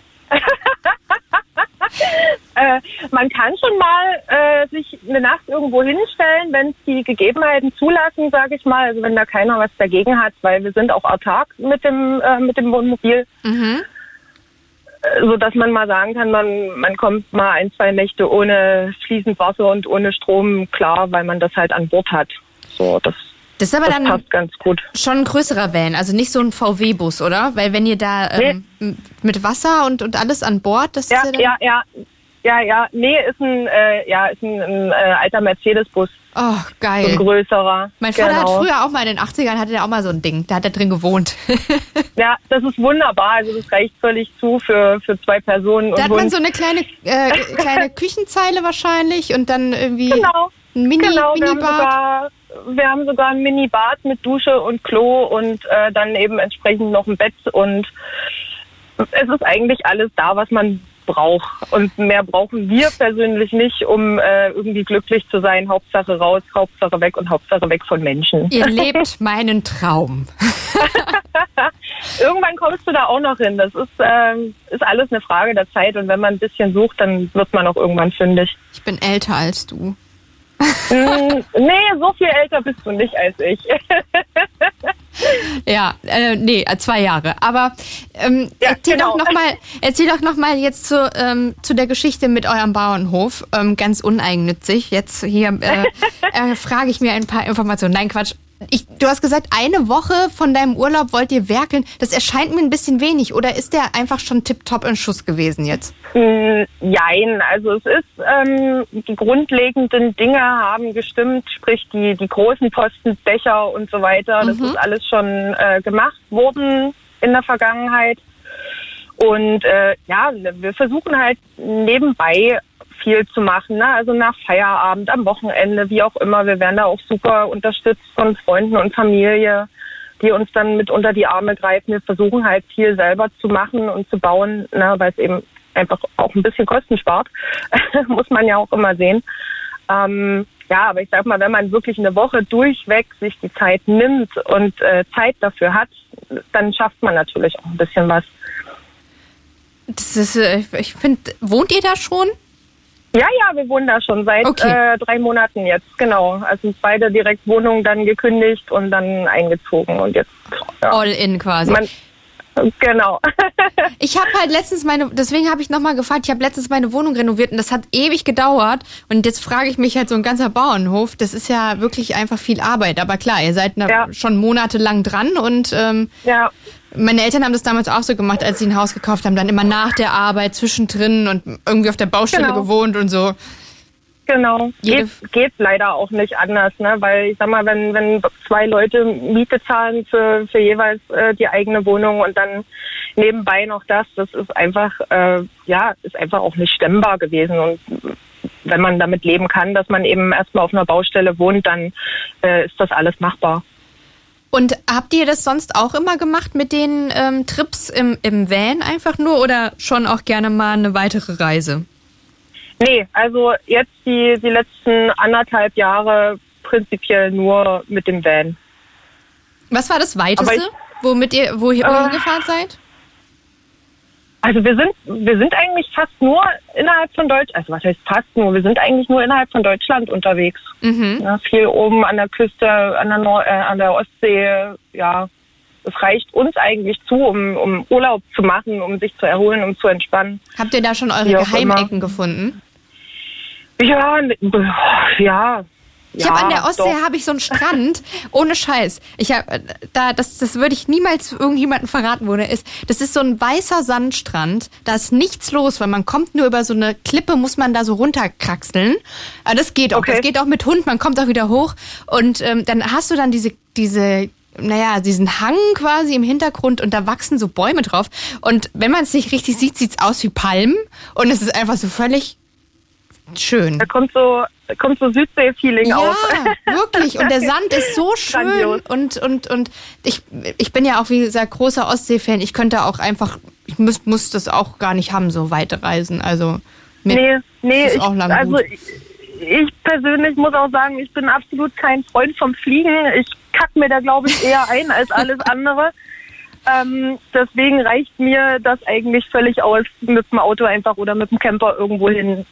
S5: man kann schon mal sich eine Nacht irgendwo hinstellen, wenn es die Gegebenheiten zulassen, sage ich mal. Also wenn da keiner was dagegen hat, weil wir sind auch autark mit dem Wohnmobil.
S2: Mhm.
S5: So dass man mal sagen kann, man kommt mal 1-2 Nächte ohne fließend Wasser und ohne Strom klar, weil man das halt an Bord hat. So, das
S2: ist aber dann
S5: passt ganz gut.
S2: Schon ein größerer Van, also nicht so ein VW-Bus, oder? Weil wenn ihr da mit Wasser und alles an Bord, das ist ja dann...
S5: Ja. Nee, ist ein alter Mercedes-Bus.
S2: Oh, geil.
S5: So ein größerer.
S2: Mein Vater hat früher auch mal in den 80ern, hatte der auch mal so ein Ding. Da hat er drin gewohnt.
S5: Ja, das ist wunderbar. Also das reicht völlig zu für 2 Personen.
S2: Da hat man so eine kleine Küchenzeile wahrscheinlich und dann irgendwie ein Minibad.
S5: Wir haben sogar ein Minibad mit Dusche und Klo und dann eben entsprechend noch ein Bett, und es ist eigentlich alles da, was man braucht. Und mehr brauchen wir persönlich nicht, um irgendwie glücklich zu sein. Hauptsache raus, Hauptsache weg und Hauptsache weg von Menschen.
S2: Ihr lebt meinen Traum.
S5: Irgendwann kommst du da auch noch hin. Das ist alles eine Frage der Zeit. Und wenn man ein bisschen sucht, dann wird man auch irgendwann fündig.
S2: Ich bin älter als du.
S5: Nee, so viel älter bist du nicht als ich.
S2: Ja, 2 Jahre. Aber erzähl doch noch mal jetzt zu der Geschichte mit eurem Bauernhof. Ganz uneigennützig. Jetzt hier frage ich mir ein paar Informationen. Nein, Quatsch. Du hast gesagt, eine Woche von deinem Urlaub wollt ihr werkeln. Das erscheint mir ein bisschen wenig. Oder ist der einfach schon tipptopp in Schuss gewesen jetzt?
S5: Jein, also es ist, die grundlegenden Dinge haben gestimmt, sprich die großen Posten, Dächer und so weiter. Das ist alles schon gemacht worden in der Vergangenheit. Und wir versuchen halt nebenbei viel zu machen, ne? Also nach Feierabend, am Wochenende, wie auch immer. Wir werden da auch super unterstützt von Freunden und Familie, die uns dann mit unter die Arme greifen. Wir versuchen halt viel selber zu machen und zu bauen, ne? Weil es eben einfach auch ein bisschen Kosten spart, muss man ja auch immer sehen. Aber ich sag mal, wenn man wirklich eine Woche durchweg sich die Zeit nimmt und Zeit dafür hat, dann schafft man natürlich auch ein bisschen was.
S2: Das ist, ich finde, wohnt ihr da schon?
S5: Ja, wir wohnen da schon seit 3 Monaten jetzt, genau. Also beide direkt Wohnungen dann gekündigt und dann eingezogen und jetzt
S2: all in quasi.
S5: Genau.
S2: Ich habe halt letztens deswegen habe ich nochmal gefragt, ich habe letztens meine Wohnung renoviert und das hat ewig gedauert und jetzt frage ich mich halt, so ein ganzer Bauernhof, das ist ja wirklich einfach viel Arbeit, aber klar, ihr seid schon monatelang dran und meine Eltern haben das damals auch so gemacht, als sie ein Haus gekauft haben, dann immer nach der Arbeit zwischendrin und irgendwie auf der Baustelle gewohnt und so.
S5: Genau. Geht leider auch nicht anders, ne? Weil ich sag mal, wenn 2 Leute Miete zahlen für jeweils die eigene Wohnung und dann nebenbei noch das ist einfach ist einfach auch nicht stemmbar gewesen. Und wenn man damit leben kann, dass man eben erstmal auf einer Baustelle wohnt, dann ist das alles machbar.
S2: Und habt ihr das sonst auch immer gemacht mit den Trips im Van einfach nur oder schon auch gerne mal eine weitere Reise?
S5: Nee, also jetzt die letzten 1,5 Jahre prinzipiell nur mit dem Van.
S2: Was war das Weiteste, wo ihr hingefahren seid?
S5: Also wir sind eigentlich fast nur innerhalb von Deutschland, also was heißt fast nur, wir sind eigentlich nur innerhalb von Deutschland unterwegs. Ja, viel oben an der Küste, an der Ostsee, ja. Es reicht uns eigentlich zu, um Urlaub zu machen, um sich zu erholen, um zu entspannen.
S2: Habt ihr da schon eure Geheimecken gefunden?
S5: Ja.
S2: Ich habe an der Ostsee so einen Strand, ohne Scheiß. Ich habe das würde ich niemals irgendjemandem verraten, wo der ist. Das ist so ein weißer Sandstrand, da ist nichts los, weil man kommt nur über so eine Klippe, muss man da so runterkraxeln. Aber das geht auch. Das geht auch mit Hund, man kommt auch wieder hoch. Und dann hast du dann diesen Hang quasi im Hintergrund und da wachsen so Bäume drauf. Und wenn man es nicht richtig sieht, sieht es aus wie Palmen und es ist einfach so völlig schön.
S5: Da kommt so Südsee-Feeling auf.
S2: Ja, wirklich. Und der Sand ist so schön. Und ich bin ja auch, wie gesagt, großer Ostsee-Fan. Ich könnte auch einfach, ich muss das auch gar nicht haben, so weite Reisen. Also,
S5: ich persönlich muss auch sagen, ich bin absolut kein Freund vom Fliegen. Ich kacke mir da, glaube ich, eher ein als alles andere. Deswegen reicht mir das eigentlich völlig aus, mit dem Auto einfach oder mit dem Camper irgendwo hin.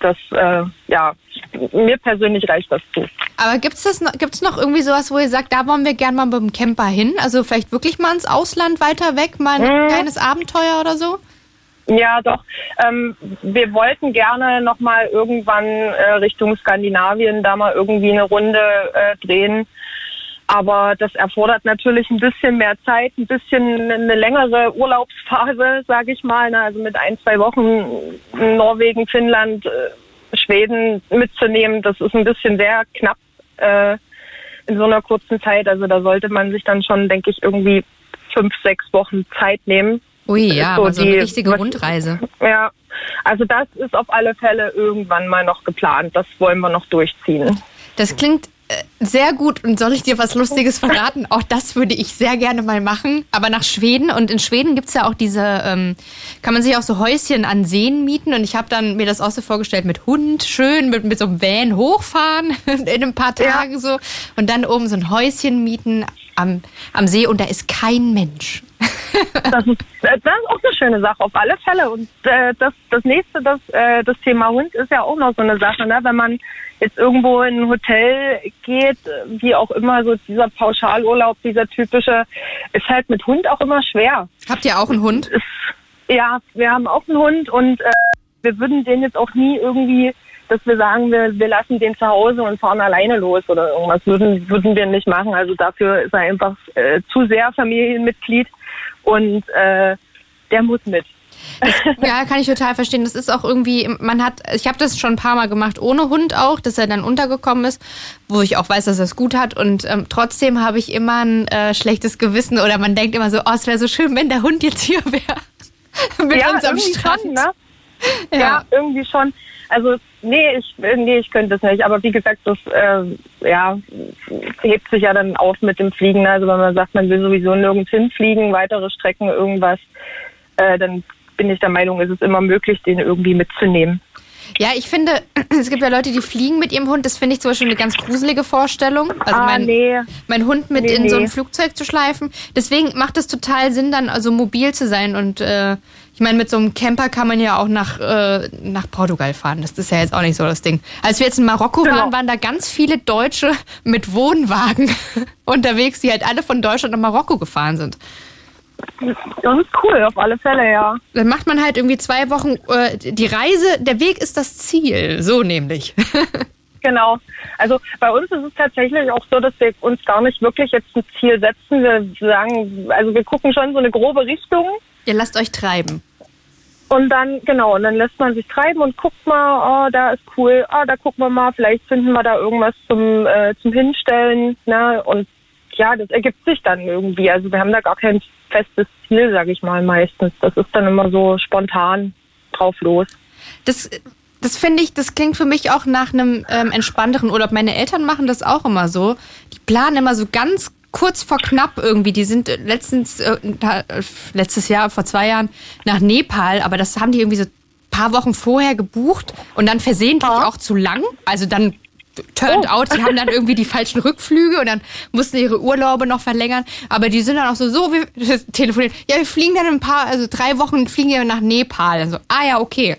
S5: Mir persönlich reicht das zu.
S2: Aber gibt's noch irgendwie sowas, wo ihr sagt, da wollen wir gerne mal mit dem Camper hin? Also vielleicht wirklich mal ins Ausland weiter weg, mal ein kleines Abenteuer oder so?
S5: Ja, doch. Wir wollten gerne nochmal irgendwann Richtung Skandinavien da mal irgendwie eine Runde drehen. Aber das erfordert natürlich ein bisschen mehr Zeit, ein bisschen eine längere Urlaubsphase, sage ich mal. Also mit 1-2 Wochen Norwegen, Finnland, Schweden mitzunehmen, das ist ein bisschen sehr knapp in so einer kurzen Zeit. Also da sollte man sich dann schon, denke ich, irgendwie 5-6 Wochen Zeit nehmen.
S2: Ui, ja, aber so eine richtige Rundreise.
S5: Ja, also das ist auf alle Fälle irgendwann mal noch geplant. Das wollen wir noch durchziehen.
S2: Das klingt sehr gut. Und soll ich dir was Lustiges verraten? Auch das würde ich sehr gerne mal machen. Aber nach Schweden. Und in Schweden gibt's ja auch diese, kann man sich auch so Häuschen an Seen mieten. Und ich habe dann mir das auch so vorgestellt mit Hund, schön mit so einem Van hochfahren in ein paar Tagen so. Und dann oben so ein Häuschen mieten am See. Und da ist kein Mensch.
S5: Das ist auch eine schöne Sache, auf alle Fälle. Und das nächste, das Thema Hund ist ja auch noch so eine Sache, ne? Wenn man jetzt irgendwo in ein Hotel geht, wie auch immer, so dieser Pauschalurlaub, dieser typische, ist halt mit Hund auch immer schwer.
S2: Habt ihr auch einen Hund?
S5: Ja, wir haben auch einen Hund und wir würden den jetzt auch nie irgendwie dass wir sagen, wir lassen den zu Hause und fahren alleine los oder irgendwas. Würden wir nicht machen. Also dafür ist er einfach zu sehr Familienmitglied und der muss mit.
S2: Ja, kann ich total verstehen. Das ist auch irgendwie, ich habe das schon ein paar Mal gemacht, ohne Hund auch, dass er dann untergekommen ist, wo ich auch weiß, dass er es gut hat. Und trotzdem habe ich immer ein schlechtes Gewissen oder man denkt immer so, es wäre so schön, wenn der Hund jetzt hier wäre. Mit uns am Strand.
S5: Schon, ne? Ja, irgendwie schon. Also, ich könnte das nicht. Aber wie gesagt, das hebt sich ja dann auf mit dem Fliegen. Also wenn man sagt, man will sowieso nirgends hinfliegen, weitere Strecken, irgendwas, dann bin ich der Meinung, ist es immer möglich, den irgendwie mitzunehmen.
S2: Ja, ich finde, es gibt ja Leute, die fliegen mit ihrem Hund. Das finde ich zum Beispiel eine ganz gruselige Vorstellung. Also mein Hund mit in so ein Flugzeug zu schleifen. Deswegen macht es total Sinn, dann also mobil zu sein. Und ich meine, mit so einem Camper kann man ja auch nach Portugal fahren. Das ist ja jetzt auch nicht so das Ding. Als wir jetzt in Marokko waren da ganz viele Deutsche mit Wohnwagen unterwegs, die halt alle von Deutschland nach Marokko gefahren sind.
S5: Das ist cool, auf alle Fälle, ja.
S2: Dann macht man halt irgendwie 2 Wochen die Reise, der Weg ist das Ziel, so nämlich.
S5: Genau. Also bei uns ist es tatsächlich auch so, dass wir uns gar nicht wirklich jetzt ein Ziel setzen. Wir sagen, also wir gucken schon so eine grobe Richtung.
S2: Ihr lasst euch treiben.
S5: Und dann, und dann lässt man sich treiben und guckt mal, da ist cool, da gucken wir mal, vielleicht finden wir da irgendwas zum Hinstellen, ne? Und ja, das ergibt sich dann irgendwie. Also wir haben da gar kein festes Ziel, sage ich mal, meistens. Das ist dann immer so spontan drauf los.
S2: Das finde ich, das klingt für mich auch nach einem entspannteren Urlaub. Meine Eltern machen das auch immer so. Die planen immer so ganz kurz vor knapp irgendwie. Die sind letztes Jahr, vor 2 Jahren, nach Nepal. Aber das haben die irgendwie so ein paar Wochen vorher gebucht und dann versehentlich auch zu lang. Also dann turned out, die haben dann irgendwie die falschen Rückflüge und dann mussten ihre Urlaube noch verlängern. Aber die sind dann auch so wir telefonieren. Ja, wir fliegen dann 3 Wochen fliegen wir nach Nepal. Also, ja, okay.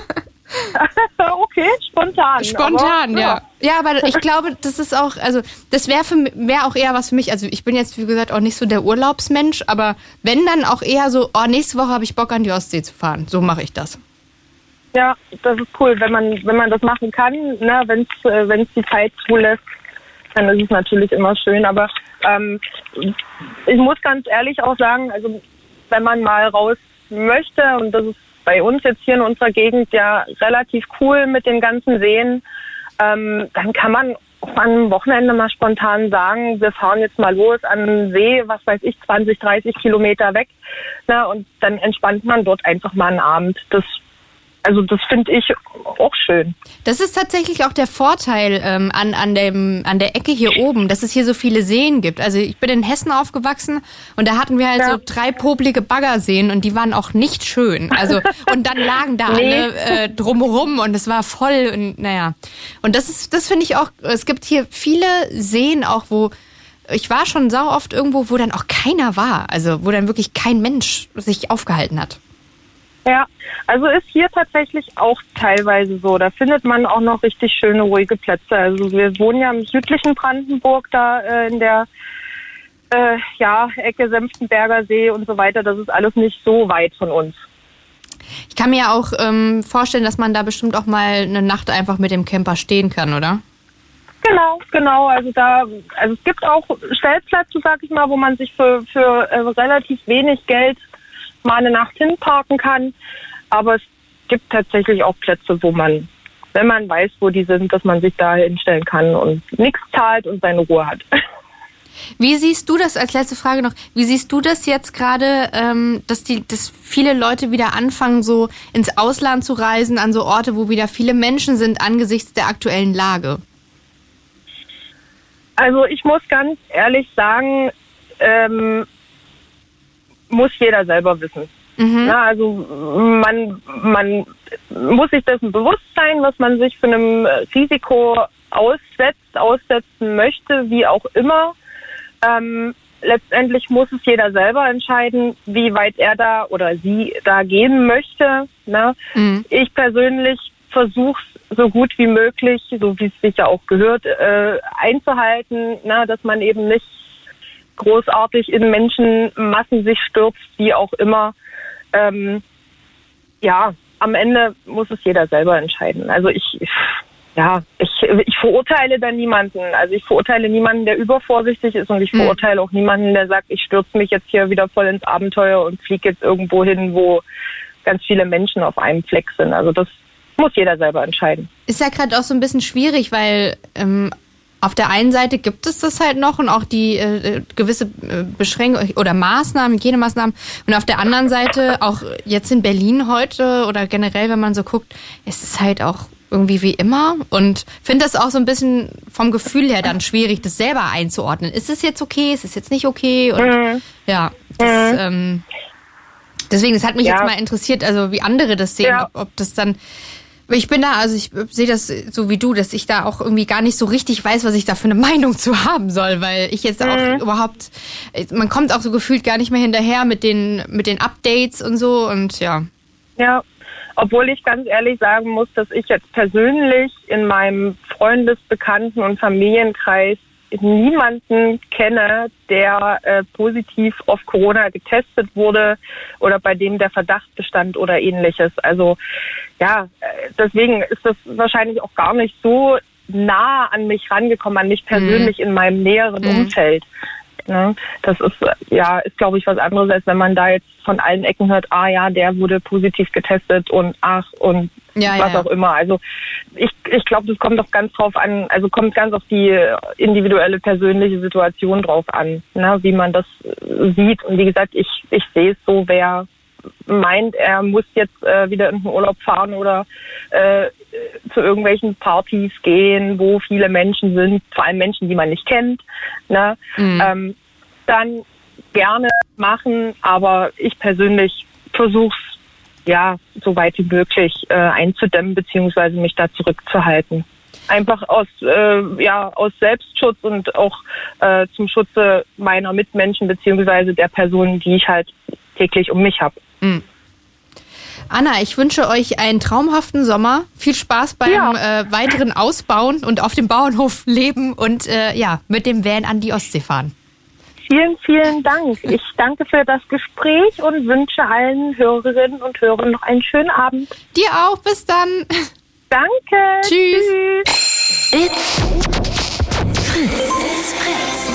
S5: Okay, spontan.
S2: Spontan, aber, ja. Ja, aber ich glaube, das ist auch, also das wäre auch eher was für mich. Also ich bin jetzt, wie gesagt, auch nicht so der Urlaubsmensch, aber wenn dann auch eher so, nächste Woche habe ich Bock an die Ostsee zu fahren. So mache ich das.
S5: Ja, das ist cool, wenn man das machen kann, ne, wenn's die Zeit zulässt, dann ist es natürlich immer schön. Aber ich muss ganz ehrlich auch sagen, also wenn man mal raus möchte, und das ist bei uns jetzt hier in unserer Gegend ja relativ cool mit den ganzen Seen, dann kann man auch an einem Wochenende mal spontan sagen, wir fahren jetzt mal los an den See, was weiß ich, 20, 30 Kilometer weg, ne, und dann entspannt man dort einfach mal einen Abend. Das finde ich auch schön. Das ist tatsächlich auch der Vorteil an der Ecke hier oben, dass es hier so viele Seen gibt. Also ich bin in Hessen aufgewachsen und da hatten wir halt so 3 poplige Baggerseen und die waren auch nicht schön. Also und dann lagen da alle drumherum und es war voll und naja. Und das finde ich auch, es gibt hier viele Seen auch, wo ich war schon sau oft irgendwo, wo dann auch keiner war. Also wo dann wirklich kein Mensch sich aufgehalten hat. Ja, also ist hier tatsächlich auch teilweise so. Da findet man auch noch richtig schöne, ruhige Plätze. Also wir wohnen ja im südlichen Brandenburg, da in der Ecke Senftenberger See und so weiter. Das ist alles nicht so weit von uns. Ich kann mir auch vorstellen, dass man da bestimmt auch mal eine Nacht einfach mit dem Camper stehen kann, oder? Genau. Also es gibt auch Stellplätze, sag ich mal, wo man sich für relativ wenig Geld mal eine Nacht hinparken kann. Aber es gibt tatsächlich auch Plätze, wo man, wenn man weiß, wo die sind, dass man sich da hinstellen kann und nichts zahlt und seine Ruhe hat. Wie siehst du das, als letzte Frage noch, wie siehst du das jetzt gerade, dass viele Leute wieder anfangen, so ins Ausland zu reisen, an so Orte, wo wieder viele Menschen sind, angesichts der aktuellen Lage? Also ich muss ganz ehrlich sagen, muss jeder selber wissen. Mhm. Ja, also man muss sich dessen bewusst sein, was man sich für einem Risiko aussetzen möchte, wie auch immer. Letztendlich muss es jeder selber entscheiden, wie weit er da oder sie da gehen möchte. Ne? Mhm. Ich persönlich versuche es so gut wie möglich, so wie es sich ja auch gehört, einzuhalten, ne? Dass man eben nicht großartig in Menschenmassen sich stürzt, wie auch immer. Am Ende muss es jeder selber entscheiden. Also ich verurteile da niemanden. Also ich verurteile niemanden, der übervorsichtig ist, und ich verurteile auch niemanden, der sagt, ich stürze mich jetzt hier wieder voll ins Abenteuer und fliege jetzt irgendwo hin, wo ganz viele Menschen auf einem Fleck sind. Also das muss jeder selber entscheiden. Ist ja gerade auch so ein bisschen schwierig, weil auf der einen Seite gibt es das halt noch und auch die gewisse Beschränkungen oder Maßnahmen, Hygienemaßnahmen. Und auf der anderen Seite, auch jetzt in Berlin heute oder generell, wenn man so guckt, es ist halt auch irgendwie wie immer, und finde das auch so ein bisschen vom Gefühl her dann schwierig, das selber einzuordnen. Ist es jetzt okay? Ist es jetzt nicht okay? Und deswegen, es hat mich jetzt mal interessiert, also wie andere das sehen, ob das dann. Ich bin da, also ich sehe das so wie du, dass ich da auch irgendwie gar nicht so richtig weiß, was ich da für eine Meinung zu haben soll, weil ich jetzt auch überhaupt, man kommt auch so gefühlt gar nicht mehr hinterher mit den Updates und so, und ja. Ja, obwohl ich ganz ehrlich sagen muss, dass ich jetzt persönlich in meinem Freundes-, Bekannten- und Familienkreis niemanden kenne, der positiv auf Corona getestet wurde oder bei dem der Verdacht bestand oder ähnliches. Also ja, deswegen ist das wahrscheinlich auch gar nicht so nah an mich rangekommen, an mich persönlich in meinem näheren Umfeld. Ne? Das ist glaube ich, was anderes, als wenn man da jetzt von allen Ecken hört, der wurde positiv getestet und was auch immer. Also ich glaube, das kommt doch ganz drauf an, also kommt ganz auf die individuelle persönliche Situation drauf an, ne, wie man das sieht. Und wie gesagt, ich sehe es so, wer meint, er muss jetzt wieder in den Urlaub fahren oder zu irgendwelchen Partys gehen, wo viele Menschen sind, vor allem Menschen, die man nicht kennt, ne, dann gerne machen, aber ich persönlich versuche es so weit wie möglich einzudämmen beziehungsweise mich da zurückzuhalten. Einfach aus Selbstschutz und auch zum Schutze meiner Mitmenschen beziehungsweise der Personen, die ich halt täglich um mich habe.
S2: Anna, ich wünsche euch einen traumhaften Sommer. Viel Spaß beim weiteren Ausbauen und auf dem Bauernhof leben und mit dem Van an die Ostsee fahren.
S5: Vielen, vielen Dank. Ich danke für das Gespräch und wünsche allen Hörerinnen und Hörern noch einen schönen Abend.
S2: Dir auch. Bis dann.
S5: Danke.
S4: Tschüss. It's Fritz.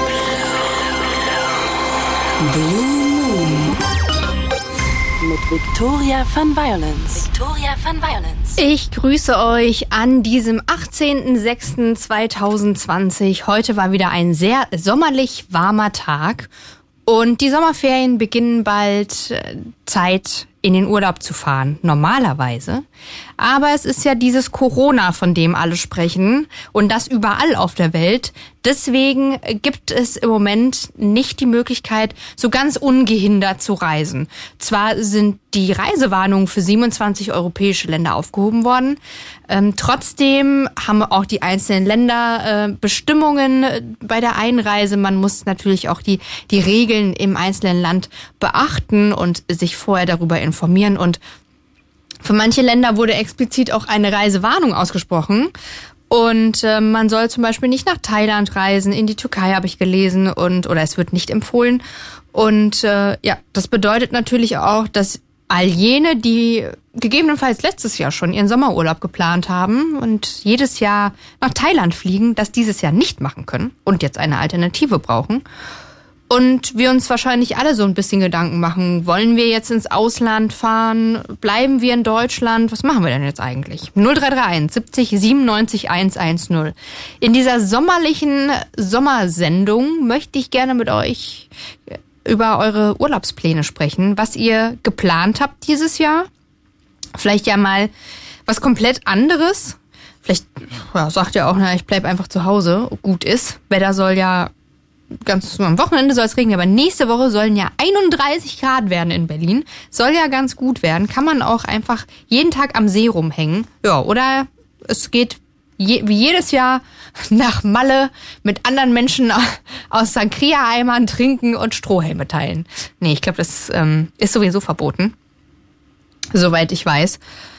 S4: Blue Moon mit Victoria von Violence. Ich grüße euch an diesem 18.06.2020. Heute war wieder ein sehr sommerlich warmer Tag und die Sommerferien beginnen bald. Zeit in den Urlaub zu fahren, normalerweise. Aber es ist ja dieses Corona, von dem alle sprechen, und das überall auf der Welt. Deswegen gibt es im Moment nicht die Möglichkeit, so ganz ungehindert zu reisen. Zwar sind die Reisewarnungen für 27 europäische Länder aufgehoben worden. Trotzdem haben auch die einzelnen Länder Bestimmungen bei der Einreise. Man muss natürlich auch die Regeln im einzelnen Land beachten und sich vorher darüber informieren. Und für manche Länder wurde explizit auch eine Reisewarnung ausgesprochen. Und man soll zum Beispiel nicht nach Thailand reisen, in die Türkei habe ich gelesen, oder es wird nicht empfohlen. Und das bedeutet natürlich auch, dass all jene, die gegebenenfalls letztes Jahr schon ihren Sommerurlaub geplant haben und jedes Jahr nach Thailand fliegen, das dieses Jahr nicht machen können und jetzt eine Alternative brauchen. Und wir uns wahrscheinlich alle so ein bisschen Gedanken machen, wollen wir jetzt ins Ausland fahren? Bleiben wir in Deutschland? Was machen wir denn jetzt eigentlich? 0331 70 97 110. In dieser sommerlichen Sommersendung möchte ich gerne mit euch über eure Urlaubspläne sprechen, was ihr geplant habt dieses Jahr. Vielleicht ja mal was komplett anderes. Vielleicht sagt ihr auch, ich bleib einfach zu Hause. Gut ist. Wetter soll ja am Wochenende soll es regnen, aber nächste Woche sollen ja 31 Grad werden in Berlin. Soll ja ganz gut werden. Kann man auch einfach jeden Tag am See rumhängen. Ja, oder es geht wie jedes Jahr nach Malle mit anderen Menschen aus Sangria-Eimern trinken und Strohhelme teilen. Nee, ich glaube, das ist sowieso verboten. Soweit ich weiß.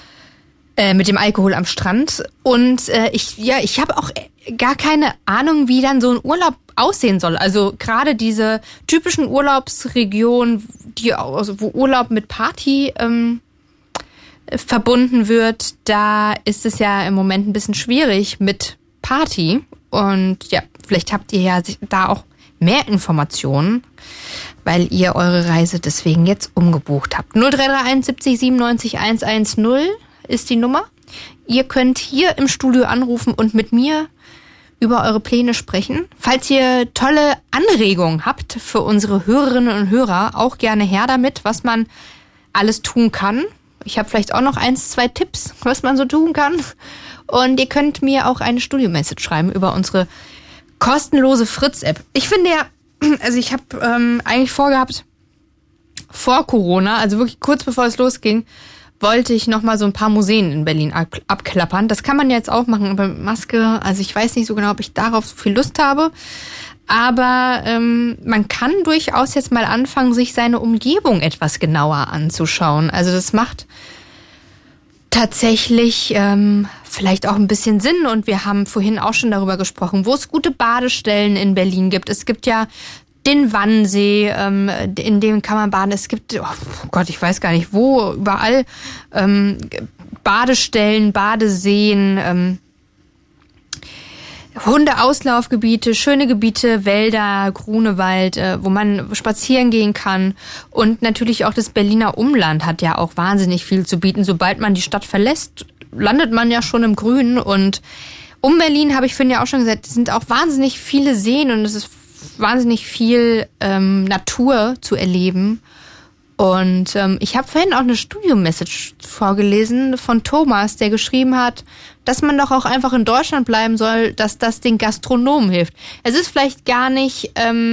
S4: Mit dem Alkohol am Strand. Und ich habe auch gar keine Ahnung, wie dann so ein Urlaub aussehen soll. Also gerade diese typischen Urlaubsregionen, wo Urlaub mit Party verbunden wird, da ist es ja im Moment ein bisschen schwierig mit Party. Und ja, vielleicht habt ihr ja da auch mehr Informationen, weil ihr eure Reise deswegen jetzt umgebucht habt. 0331 70 97 110 ist die Nummer. Ihr könnt hier im Studio anrufen und mit mir über eure Pläne sprechen. Falls ihr tolle Anregungen habt für unsere Hörerinnen und Hörer, auch gerne her damit, was man alles tun kann. Ich habe vielleicht auch noch 1, 2 Tipps, was man so tun kann. Und ihr könnt mir auch eine Studio-Message schreiben über unsere kostenlose Fritz-App. Ich finde ja, also ich habe eigentlich vorgehabt, vor Corona, also wirklich kurz bevor es losging, wollte ich noch mal so ein paar Museen in Berlin abklappern. Das kann man ja jetzt auch machen, aber mit Maske, also ich weiß nicht so genau, ob ich darauf so viel Lust habe. Aber man kann durchaus jetzt mal anfangen, sich seine Umgebung etwas genauer anzuschauen. Also das macht tatsächlich vielleicht auch ein bisschen Sinn. Und wir haben vorhin auch schon darüber gesprochen, wo es gute Badestellen in Berlin gibt. Es gibt ja den Wannsee, in dem kann man baden. Es gibt, oh Gott, ich weiß gar nicht wo, überall Badestellen, Badeseen, Hundeauslaufgebiete, schöne Gebiete, Wälder, Grunewald, wo man spazieren gehen kann. Und natürlich auch das Berliner Umland hat ja auch wahnsinnig viel zu bieten. Sobald man die Stadt verlässt, landet man ja schon im Grünen. Und um Berlin, habe ich vorhin ja auch schon gesagt, sind auch wahnsinnig viele Seen und es ist wahnsinnig viel Natur zu erleben. Und ich habe vorhin auch eine Studio-Message vorgelesen von Thomas, der geschrieben hat, dass man doch auch einfach in Deutschland bleiben soll, dass das den Gastronomen hilft. Es ist vielleicht gar nicht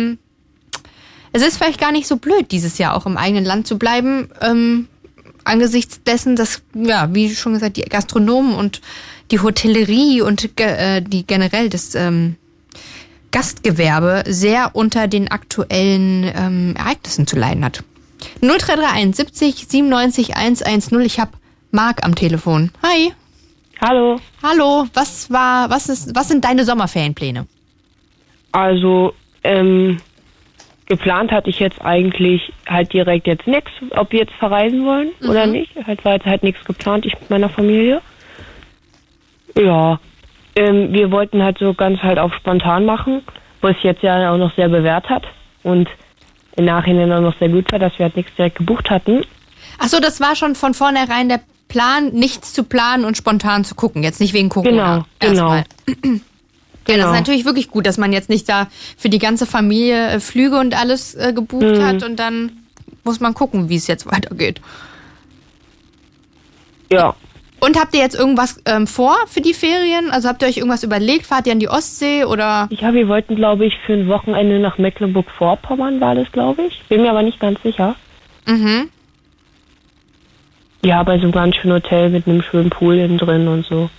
S4: so blöd, dieses Jahr auch im eigenen Land zu bleiben, angesichts dessen, dass, ja, wie schon gesagt, die Gastronomen und die Hotellerie und die generell das Gastgewerbe sehr unter den aktuellen Ereignissen zu leiden hat. 0331 70 97 110. Ich habe Marc am Telefon. Hi.
S6: Hallo.
S4: Hallo. Was sind deine Sommerferienpläne?
S6: Also, geplant hatte ich jetzt eigentlich halt direkt jetzt nichts, ob wir jetzt verreisen wollen oder nicht. Halt war jetzt halt nichts geplant, ich mit meiner Familie. Ja, wir wollten halt so ganz halt auf spontan machen, wo es jetzt ja auch noch sehr bewährt hat und im Nachhinein auch noch sehr gut war, dass wir halt nichts direkt gebucht hatten.
S4: Ach so, das war schon von vornherein der Plan, nichts zu planen und spontan zu gucken, jetzt nicht wegen Corona.
S6: Genau.
S4: Ja, das ist natürlich wirklich gut, dass man jetzt nicht da für die ganze Familie Flüge und alles gebucht hat und dann muss man gucken, wie es jetzt weitergeht.
S6: Ja.
S4: Und habt ihr jetzt irgendwas vor für die Ferien? Also habt ihr euch irgendwas überlegt? Fahrt ihr an die Ostsee oder?
S6: Wir wollten, glaube ich, für ein Wochenende nach Mecklenburg-Vorpommern war das, glaube ich. Bin mir aber nicht ganz sicher. Ja, bei so einem ganz schönen Hotel mit einem schönen Pool innen drin und so.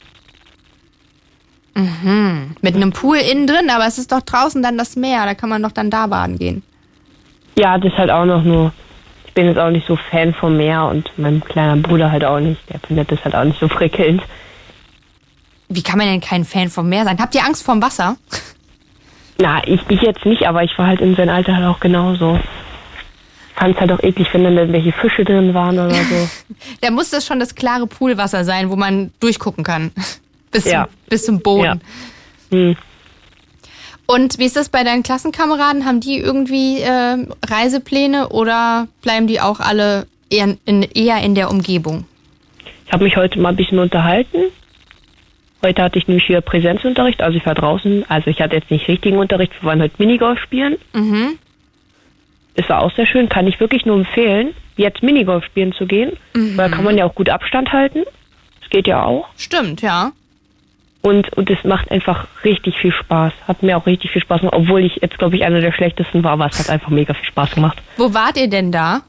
S4: Mit einem Pool innen drin, aber es ist doch draußen dann das Meer, da kann man doch dann da baden gehen.
S6: Ja, das halt auch noch nur. Ich bin jetzt auch nicht so Fan vom Meer und mein kleiner Bruder halt auch nicht. Der findet das halt auch nicht so prickelnd.
S4: Wie kann man denn kein Fan vom Meer sein? Habt ihr Angst vorm Wasser?
S6: Na, ich jetzt nicht, aber ich war halt in seinem Alter halt auch genauso. Fand es halt auch eklig, wenn dann irgendwelche Fische drin waren oder so.
S4: Da muss das schon das klare Poolwasser sein, wo man durchgucken kann. Bis zum Boden.
S6: Ja.
S4: Und wie ist das bei deinen Klassenkameraden? Haben die irgendwie Reisepläne oder bleiben die auch alle eher in der Umgebung?
S6: Ich habe mich heute mal ein bisschen unterhalten. Heute hatte ich nämlich wieder Präsenzunterricht, also ich war draußen. Also ich hatte jetzt nicht richtigen Unterricht, wir waren heute Minigolf spielen. Das war auch sehr schön, kann ich wirklich nur empfehlen, jetzt Minigolf spielen zu gehen. Weil da kann man ja auch gut Abstand halten. Das geht ja auch.
S4: Stimmt, ja.
S6: Und es macht einfach richtig viel Spaß. Hat mir auch richtig viel Spaß gemacht, obwohl ich jetzt, glaube ich, einer der schlechtesten war, aber es hat einfach mega viel Spaß gemacht.
S4: Wo wart ihr denn da?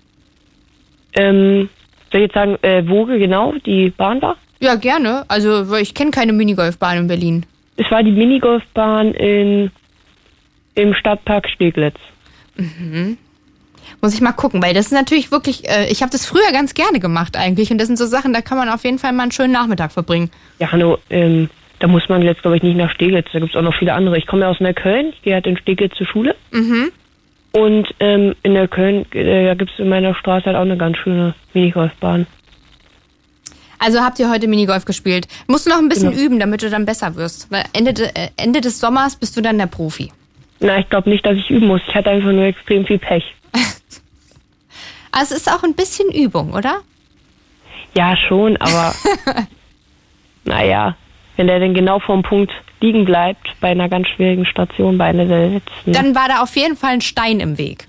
S6: Soll ich jetzt sagen, wo genau die Bahn war?
S4: Ja, gerne. Also, ich kenne keine Minigolfbahn in Berlin.
S6: Es war die Minigolfbahn im Stadtpark Steglitz.
S4: Muss ich mal gucken, weil das ist natürlich wirklich, ich habe das früher ganz gerne gemacht eigentlich und das sind so Sachen, da kann man auf jeden Fall mal einen schönen Nachmittag verbringen.
S6: Ja, Hanno, da muss man jetzt, glaube ich, nicht nach Steglitz, da gibt es auch noch viele andere. Ich komme ja aus Neukölln, ich gehe halt in Steglitz zur Schule. Und in Neukölln, da gibt es in meiner Straße halt auch eine ganz schöne Minigolfbahn.
S4: Also habt ihr heute Minigolf gespielt. Musst du noch ein bisschen üben, damit du dann besser wirst. Weil Ende des Sommers bist du dann der Profi.
S6: Na, ich glaube nicht, dass ich üben muss. Ich hatte einfach nur extrem viel Pech.
S4: Also es ist auch ein bisschen Übung, oder?
S6: Ja, schon, aber naja, wenn der denn genau vorm Punkt liegen bleibt, bei einer ganz schwierigen Station, bei einer der letzten.
S4: Dann war da auf jeden Fall ein Stein im Weg.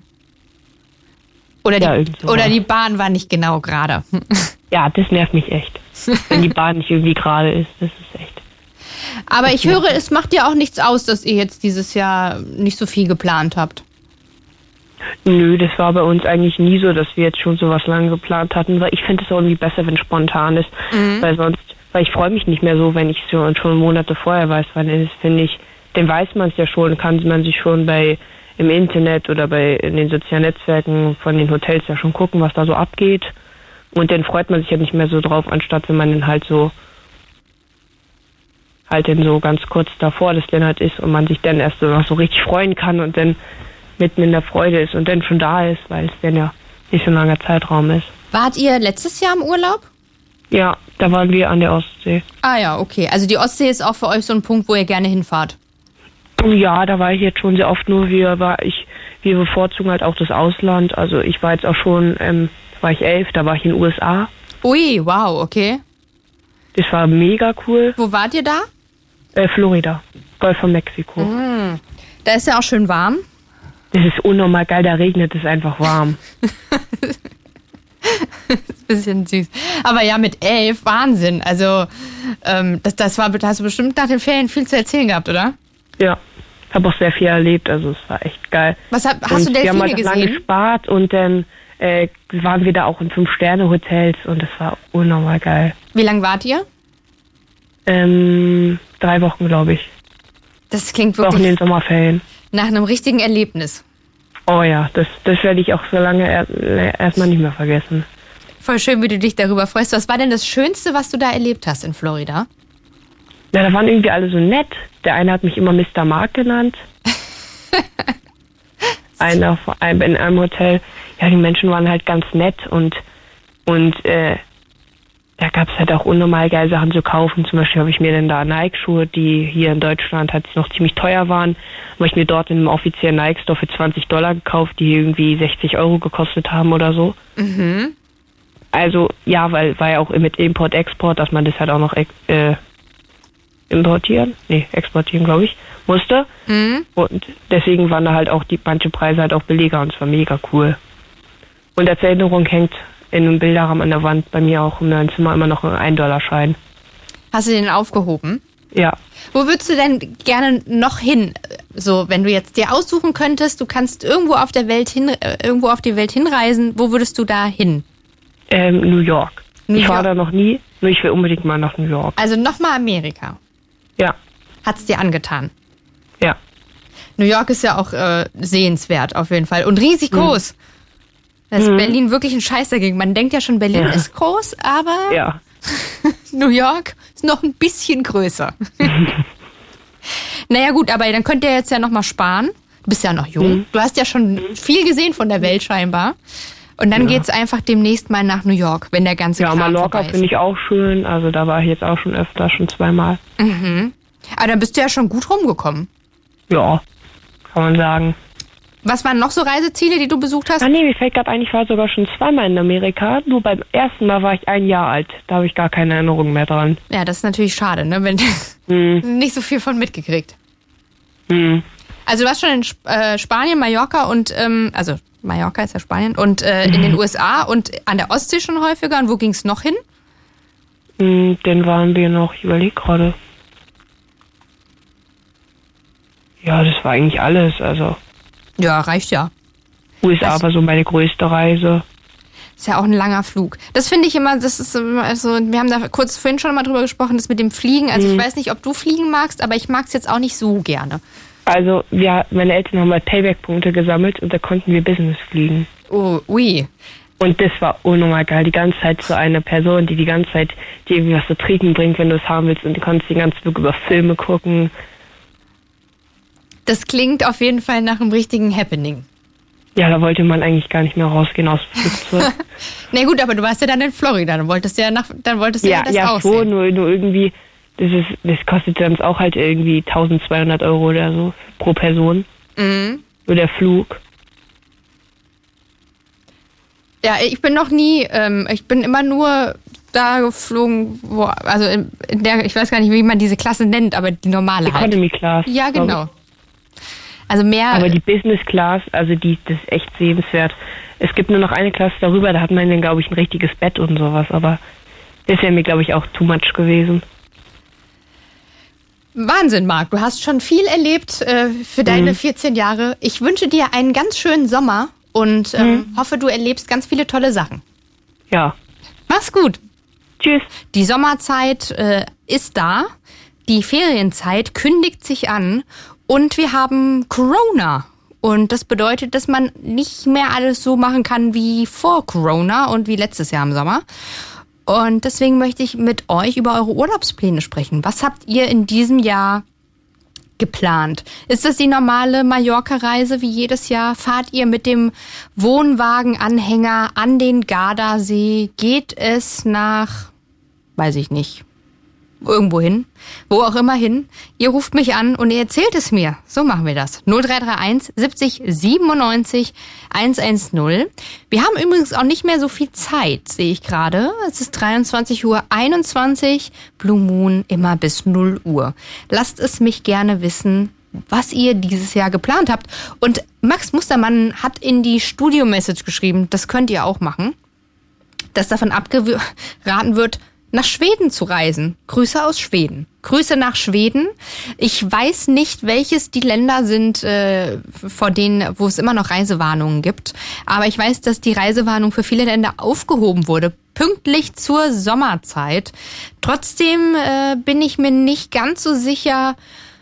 S4: Oder die Bahn war nicht genau gerade.
S6: Ja, das nervt mich echt. Wenn die Bahn nicht irgendwie gerade ist, das ist echt.
S4: Aber ich höre, es macht ja auch nichts aus, dass ihr jetzt dieses Jahr nicht so viel geplant habt.
S6: Nö, das war bei uns eigentlich nie so, dass wir jetzt schon so was lange geplant hatten, weil ich finde es auch irgendwie besser, wenn es spontan ist, weil ich freue mich nicht mehr so, wenn ich schon Monate vorher weiß, wann es ist, finde ich, dann weiß man es ja schon, kann man sich schon im Internet oder in den sozialen Netzwerken von den Hotels ja schon gucken, was da so abgeht, und dann freut man sich ja nicht mehr so drauf, anstatt wenn man dann halt dann so ganz kurz davor das dann halt ist und man sich dann erst so noch so richtig freuen kann und dann mitten in der Freude ist und dann schon da ist, weil es dann ja nicht so ein langer Zeitraum ist.
S4: Wart ihr letztes Jahr im Urlaub?
S6: Ja, da waren wir an der Ostsee.
S4: Ah ja, okay. Also die Ostsee ist auch für euch so ein Punkt, wo ihr gerne hinfahrt?
S6: Ja, da war ich jetzt schon sehr oft, nur wir bevorzugen halt auch das Ausland. Also ich war jetzt auch schon, war ich 11, da war ich in den USA.
S4: Ui, wow, okay.
S6: Das war mega cool.
S4: Wo wart ihr da?
S6: Florida, Golf von Mexiko.
S4: Da ist ja auch schön warm.
S6: Das ist unnormal geil, da regnet es einfach warm.
S4: Bisschen süß. Aber ja, mit 11, Wahnsinn. Also, hast du bestimmt nach den Ferien viel zu erzählen gehabt, oder?
S6: Ja, habe auch sehr viel erlebt, also es war echt geil.
S4: Hast du Delfine gesehen? Wir haben halt
S6: lange gespart und dann waren wir da auch in 5-Sterne-Hotels und das war unnormal geil.
S4: Wie lange wart ihr?
S6: 3 Wochen, glaube ich.
S4: Das klingt wirklich...
S6: Auch in den Sommerferien.
S4: Nach einem richtigen Erlebnis.
S6: Oh ja, das werde ich auch so lange erstmal nicht mehr vergessen.
S4: Voll schön, wie du dich darüber freust. Was war denn das Schönste, was du da erlebt hast in Florida?
S6: Ja, da waren irgendwie alle so nett. Der eine hat mich immer Mr. Mark genannt. In einem Hotel. Ja, die Menschen waren halt ganz nett und da gab es halt auch unnormal geile Sachen zu kaufen. Zum Beispiel habe ich mir dann da Nike-Schuhe, die hier in Deutschland halt noch ziemlich teuer waren, habe ich mir dort in einem offiziellen Nike-Store für $20 gekauft, die irgendwie 60 € gekostet haben oder so.
S4: Mhm.
S6: Also ja, weil war ja auch mit Import-Export, dass man das halt auch noch exportieren, glaube ich, musste.
S4: Mhm.
S6: Und deswegen waren da halt auch manche Preise halt auch billiger und es war mega cool. Und als Erinnerung hängt in einem Bilderrahmen an der Wand bei mir auch in meinem Zimmer immer noch ein $1-Schein.
S4: Hast du den aufgehoben?
S6: Ja.
S4: Wo würdest du denn gerne noch hin? So, wenn du jetzt dir aussuchen könntest, du kannst irgendwo auf die Welt hinreisen, wo würdest du da hin?
S6: New York. Ich war da noch nie, nur ich will unbedingt mal nach New York.
S4: Also nochmal Amerika?
S6: Ja.
S4: Hat's dir angetan?
S6: Ja.
S4: New York ist ja auch sehenswert auf jeden Fall und riesig groß. Da ist Berlin wirklich ein Scheiß dagegen. Man denkt ja schon, Berlin ist groß, aber New York ist noch ein bisschen größer. Naja gut, aber dann könnt ihr jetzt ja noch mal sparen. Du bist ja noch jung. Du hast ja schon viel gesehen von der Welt scheinbar. Und dann geht's einfach demnächst mal nach New York, wenn der ganze Kram vorbei ist. Ja,
S6: Mallorca finde ich auch schön. Also da war ich jetzt auch schon öfter, schon 2-mal.
S4: Mhm. Aber dann bist du ja schon gut rumgekommen.
S6: Ja, kann man sagen.
S4: Was waren noch so Reiseziele, die du besucht hast?
S6: Nee, mir fällt gerade ein, ich war sogar schon 2-mal in Amerika. Nur beim ersten Mal war ich 1 Jahr alt. Da habe ich gar keine Erinnerung mehr dran.
S4: Ja, das ist natürlich schade, ne? Wenn nicht so viel von mitgekriegt. Also du warst schon in Spanien, Mallorca und, also Mallorca ist ja Spanien, und in den USA und an der Ostsee schon häufiger. Und wo ging es noch hin?
S6: Dann waren wir noch, ich überlege gerade. Ja, das war eigentlich alles, also.
S4: Ja, reicht ja.
S6: USA war so meine größte Reise.
S4: Ist ja auch ein langer Flug. Das finde ich immer, das ist also, wir haben da kurz vorhin schon mal drüber gesprochen, das mit dem Fliegen. Also ich weiß nicht, ob du fliegen magst, aber ich mag es jetzt auch nicht so gerne.
S6: Also, meine Eltern haben mal Payback-Punkte gesammelt und da konnten wir Business fliegen.
S4: Oh, ui.
S6: Und das war unnormal geil. Die ganze Zeit so eine Person, die ganze Zeit dir irgendwie was zu trinken bringt, wenn du es haben willst, und du kannst den ganzen Flug über Filme gucken.
S4: Das klingt auf jeden Fall nach einem richtigen Happening.
S6: Ja, da wollte man eigentlich gar nicht mehr rausgehen aus dem Flugzeug.
S4: Na gut, aber du warst ja dann in Florida, dann wolltest du ja das aussehen.
S6: Ja, schon, nur irgendwie, das kostet dann auch halt irgendwie 1.200 € oder so pro Person.
S4: Mhm.
S6: Nur der Flug.
S4: Ja, ich bin noch nie, ich bin immer nur da geflogen, ich weiß gar nicht, wie man diese Klasse nennt, aber die normale
S6: Economy Class.
S4: Ja, genau. Also mehr.
S6: Aber die Business Class, das ist echt sehenswert. Es gibt nur noch eine Klasse darüber, da hat man dann, glaube ich, ein richtiges Bett und sowas, aber das wäre mir, glaube ich, auch too much gewesen.
S4: Wahnsinn, Marc, du hast schon viel erlebt für deine 14 Jahre. Ich wünsche dir einen ganz schönen Sommer und hoffe, du erlebst ganz viele tolle Sachen.
S6: Ja.
S4: Mach's gut.
S6: Tschüss.
S4: Die Sommerzeit ist da, die Ferienzeit kündigt sich an und wir haben Corona. Und das bedeutet, dass man nicht mehr alles so machen kann wie vor Corona und wie letztes Jahr im Sommer. Und deswegen möchte ich mit euch über eure Urlaubspläne sprechen. Was habt ihr in diesem Jahr geplant? Ist das die normale Mallorca-Reise wie jedes Jahr? Fahrt ihr mit dem Wohnwagenanhänger an den Gardasee? Geht es nach, weiß ich nicht, irgendwo hin, wo auch immer hin. Ihr ruft mich an und ihr erzählt es mir. So machen wir das. 0331 70 97 110. Wir haben übrigens auch nicht mehr so viel Zeit, sehe ich gerade. Es ist 23:21 Uhr. Blue Moon immer bis 0 Uhr. Lasst es mich gerne wissen, was ihr dieses Jahr geplant habt. Und Max Mustermann hat in die Studio-Message geschrieben, das könnt ihr auch machen, dass davon abgeraten wird, nach Schweden zu reisen. Grüße aus Schweden. Grüße nach Schweden. Ich weiß nicht, welches die Länder sind, vor denen, wo es immer noch Reisewarnungen gibt. Aber ich weiß, dass die Reisewarnung für viele Länder aufgehoben wurde, pünktlich zur Sommerzeit. Trotzdem bin ich mir nicht ganz so sicher,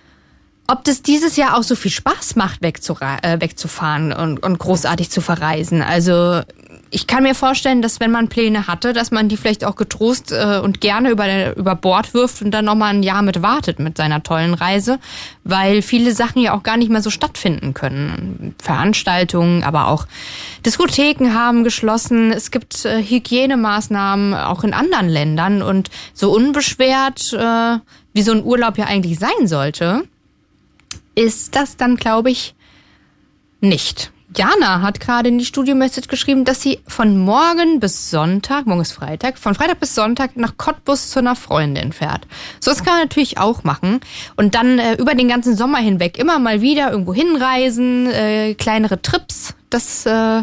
S4: ob das dieses Jahr auch so viel Spaß macht, wegzufahren und großartig zu verreisen. Also ich kann mir vorstellen, dass wenn man Pläne hatte, dass man die vielleicht auch getrost und gerne über Bord wirft und dann nochmal ein Jahr mit wartet mit seiner tollen Reise, weil viele Sachen ja auch gar nicht mehr so stattfinden können. Veranstaltungen, aber auch Diskotheken haben geschlossen. Es gibt Hygienemaßnahmen auch in anderen Ländern und so unbeschwert, wie so ein Urlaub ja eigentlich sein sollte, ist das dann, glaube ich, nicht. Jana hat gerade in die Studio-Message geschrieben, dass sie von morgen bis Sonntag, morgen ist Freitag, von Freitag bis Sonntag nach Cottbus zu einer Freundin fährt. So, das kann man natürlich auch machen. Und dann über den ganzen Sommer hinweg immer mal wieder irgendwo hinreisen, kleinere Trips. Das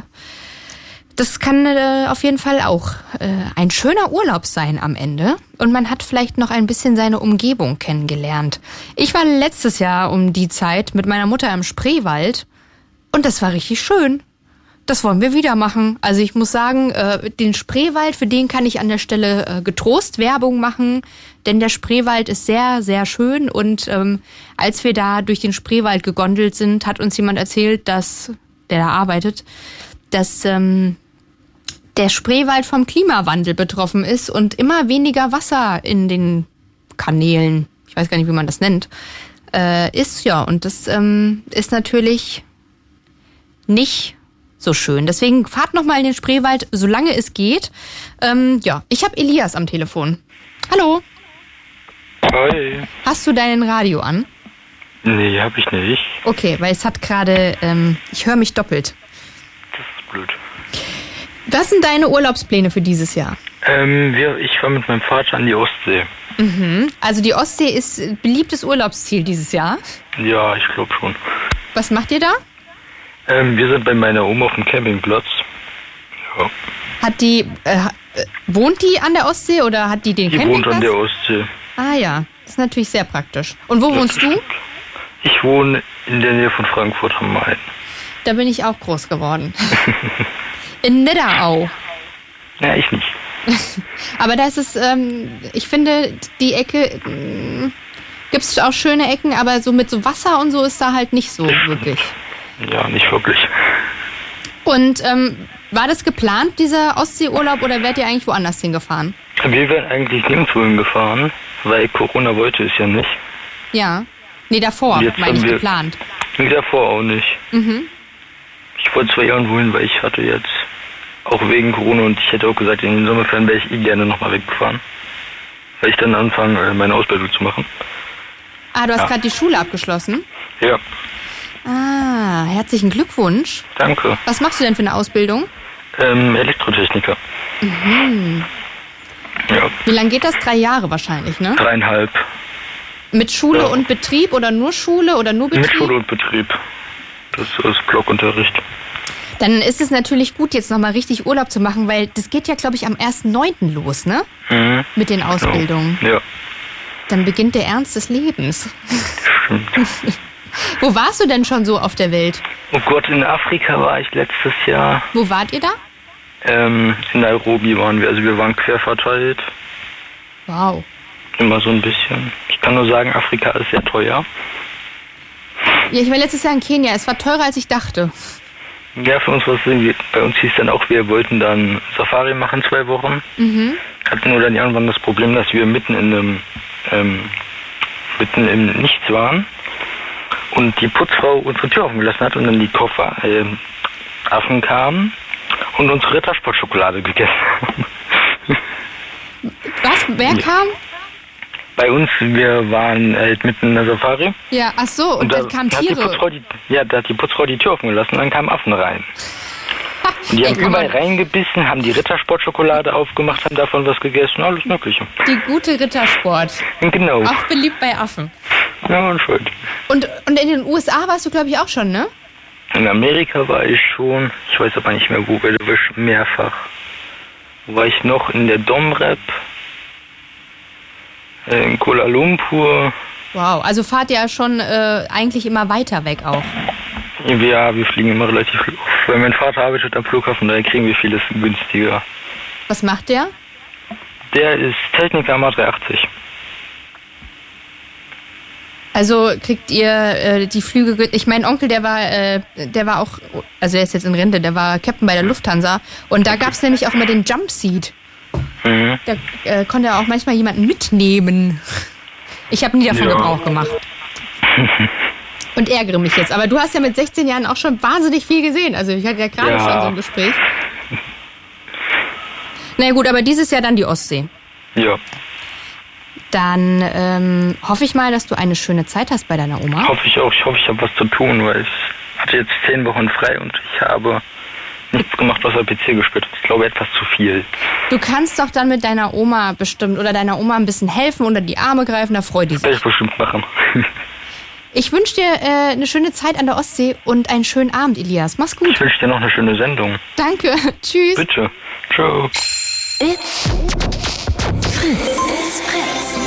S4: kann auf jeden Fall auch ein schöner Urlaub sein am Ende. Und man hat vielleicht noch ein bisschen seine Umgebung kennengelernt. Ich war letztes Jahr um die Zeit mit meiner Mutter im Spreewald. Und das war richtig schön. Das wollen wir wieder machen. Also ich muss sagen, den Spreewald, für den kann ich an der Stelle getrost Werbung machen. Denn der Spreewald ist sehr, sehr schön. Und als wir da durch den Spreewald gegondelt sind, hat uns jemand erzählt, der da arbeitet, dass der Spreewald vom Klimawandel betroffen ist und immer weniger Wasser in den Kanälen, ich weiß gar nicht, wie man das nennt, ist. Ja, und das ist natürlich nicht so schön. Deswegen fahrt nochmal in den Spreewald, solange es geht. Ich habe Elias am Telefon. Hallo.
S7: Hi.
S4: Hast du dein Radio an?
S7: Nee, hab ich nicht.
S4: Okay, weil es hat gerade, ich höre mich doppelt.
S7: Das ist blöd.
S4: Was sind deine Urlaubspläne für dieses Jahr?
S7: Ich fahre mit meinem Vater an die Ostsee.
S4: Mhm. Also die Ostsee ist ein beliebtes Urlaubsziel dieses Jahr?
S7: Ja, ich glaube schon.
S4: Was macht ihr da?
S7: Wir sind bei meiner Oma auf dem Campingplatz. Ja.
S4: Wohnt die an der Ostsee oder hat die den Campingplatz?
S7: Die wohnt an der Ostsee.
S4: Ah ja, das ist natürlich sehr praktisch. Und wo wohnst du?
S7: Ich wohne in der Nähe von Frankfurt am Main.
S4: Da bin ich auch groß geworden. In Nidderau.
S7: Ja, ich nicht.
S4: Aber da ist es, ich finde, die Ecke, gibt es auch schöne Ecken, aber so mit so Wasser und so ist da halt nicht so wirklich.
S7: Ja, nicht wirklich.
S4: Und war das geplant, dieser Ostseeurlaub, oder wärt ihr eigentlich woanders hingefahren?
S7: Wir wären eigentlich nirgendwo hingefahren, weil Corona wollte es ja nicht.
S4: Ja. Nee, davor, meine ich, geplant.
S7: Nee, davor auch nicht.
S4: Mhm.
S7: Ich wollte 2 Jahre wohin, weil ich hatte jetzt auch wegen Corona und ich hätte auch gesagt, in den Sommerferien wäre ich gerne nochmal weggefahren. Weil ich dann anfange, meine Ausbildung zu machen.
S2: Ah, du hast gerade die Schule abgeschlossen?
S7: Ja.
S2: Ah, herzlichen Glückwunsch.
S7: Danke.
S2: Was machst du denn für eine Ausbildung?
S7: Elektrotechniker. Ja.
S2: Wie lange geht das? 3 Jahre wahrscheinlich, ne?
S7: 3,5.
S2: Mit Schule und Betrieb oder nur Schule oder nur Betrieb?
S7: Mit Schule und Betrieb. Das ist Blockunterricht.
S2: Dann ist es natürlich gut, jetzt nochmal richtig Urlaub zu machen, weil das geht ja, glaube ich, am 1.9. los, ne? Mit den Ausbildungen.
S7: Ja.
S2: Dann beginnt der Ernst des Lebens.
S7: Stimmt.
S2: Wo warst du denn schon so auf der Welt?
S7: Oh Gott, in Afrika war ich letztes Jahr.
S2: Wo wart ihr da?
S7: In Nairobi waren wir. Also wir waren quer verteilt.
S2: Wow.
S7: Immer so ein bisschen. Ich kann nur sagen, Afrika ist sehr teuer.
S2: Ja, ich war letztes Jahr in Kenia. Es war teurer, als ich dachte.
S7: Ja, für uns war es, bei uns hieß dann auch, wir wollten dann Safari machen 2 Wochen. Hatten nur dann irgendwann das Problem, dass wir mitten im Nichts waren und die Putzfrau unsere Tür offen gelassen hat und dann die Affen kamen und unsere Rittersportschokolade gegessen haben.
S2: Was? Wer kam?
S7: Bei uns, wir waren halt mitten in der Safari.
S2: Ja, ach so, und dann kamen Tiere.
S7: Da hat die Putzfrau die Tür offen gelassen und dann kamen Affen rein. Und die haben überall reingebissen, haben die Rittersportschokolade aufgemacht, haben davon was gegessen, alles Mögliche.
S2: Die gute Rittersport.
S7: Genau.
S2: Auch beliebt bei Affen.
S7: Ja, und schön.
S2: Und in den USA warst du, glaube ich, auch schon, ne?
S7: In Amerika war ich schon, ich weiß aber nicht mehr wo, weil du bist mehrfach. Wo war ich noch? In der Domrep, in Kuala Lumpur.
S2: Wow, also fahrt ihr ja schon eigentlich immer weiter weg auch.
S7: Ja, wir fliegen immer relativ hoch. Weil mein Vater arbeitet am Flughafen, daher kriegen wir vieles günstiger.
S2: Was macht der?
S7: Der ist Techniker am A380.
S2: Also kriegt ihr die Flüge... Ich mein Onkel, der war auch... Also er ist jetzt in Rente, der war Captain bei der Lufthansa. Und da gab es nämlich auch immer den Jumpseat. Da konnte er auch manchmal jemanden mitnehmen. Ich habe nie davon Gebrauch gemacht. Und ärgere mich jetzt. Aber du hast ja mit 16 Jahren auch schon wahnsinnig viel gesehen. Also ich hatte ja gerade schon so ein Gespräch. Na gut, aber dieses Jahr dann die Ostsee.
S7: Ja.
S2: Dann hoffe ich mal, dass du eine schöne Zeit hast bei deiner Oma.
S7: Hoffe ich auch. Ich hoffe, ich habe was zu tun, weil ich hatte jetzt 10 Wochen frei und ich habe nichts gemacht, außer PC gespielt. Ich glaube, etwas zu viel.
S2: Du kannst doch dann mit deiner Oma bestimmt oder deiner Oma ein bisschen helfen, unter die Arme greifen, da freut die sich.
S7: Werde ich bestimmt machen.
S2: Ich wünsche dir eine schöne Zeit an der Ostsee und einen schönen Abend, Elias. Mach's gut.
S7: Ich wünsche dir noch eine schöne Sendung.
S2: Danke. Tschüss.
S7: Bitte. Ciao.
S8: It's Fritz. It's Fritz.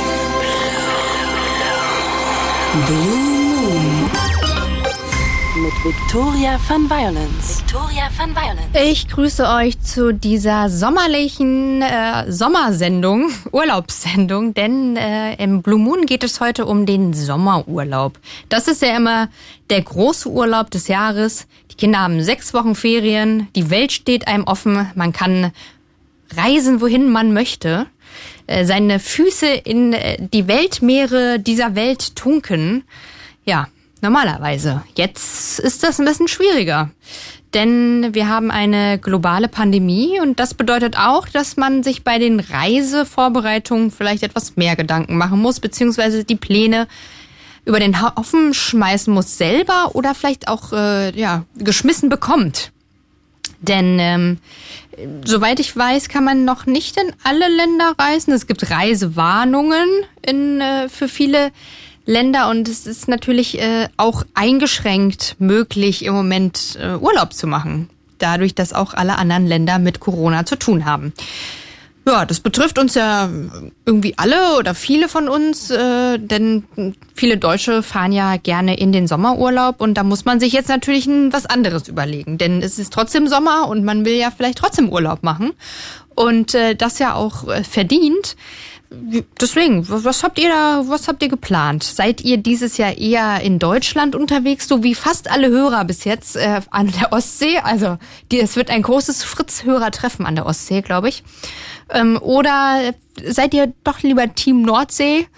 S8: Blue Moon. Mit Victoria von Violence. Victoria von Violence.
S2: Ich grüße euch zu dieser sommerlichen Sommersendung, Urlaubssendung, denn im Blue Moon geht es heute um den Sommerurlaub. Das ist ja immer der große Urlaub des Jahres. Die Kinder haben 6 Wochen Ferien, die Welt steht einem offen, man kann reisen, wohin man möchte, seine Füße in die Weltmeere dieser Welt tunken. Ja, normalerweise. Jetzt ist das ein bisschen schwieriger, denn wir haben eine globale Pandemie und das bedeutet auch, dass man sich bei den Reisevorbereitungen vielleicht etwas mehr Gedanken machen muss, beziehungsweise die Pläne über den Haufen schmeißen muss selber oder vielleicht auch geschmissen bekommt. Denn soweit ich weiß, kann man noch nicht in alle Länder reisen. Es gibt Reisewarnungen für viele Länder und es ist natürlich auch eingeschränkt möglich, im Moment Urlaub zu machen. Dadurch, dass auch alle anderen Länder mit Corona zu tun haben. Ja, das betrifft uns ja irgendwie alle oder viele von uns, denn viele Deutsche fahren ja gerne in den Sommerurlaub und da muss man sich jetzt natürlich was anderes überlegen, denn es ist trotzdem Sommer und man will ja vielleicht trotzdem Urlaub machen und das ja auch verdient. Deswegen, was habt ihr geplant? Seid ihr dieses Jahr eher in Deutschland unterwegs, so wie fast alle Hörer bis jetzt an der Ostsee? Also es wird ein großes Fritz-Hörer-Treffen an der Ostsee, glaube ich. Oder seid ihr doch lieber Team Nordsee?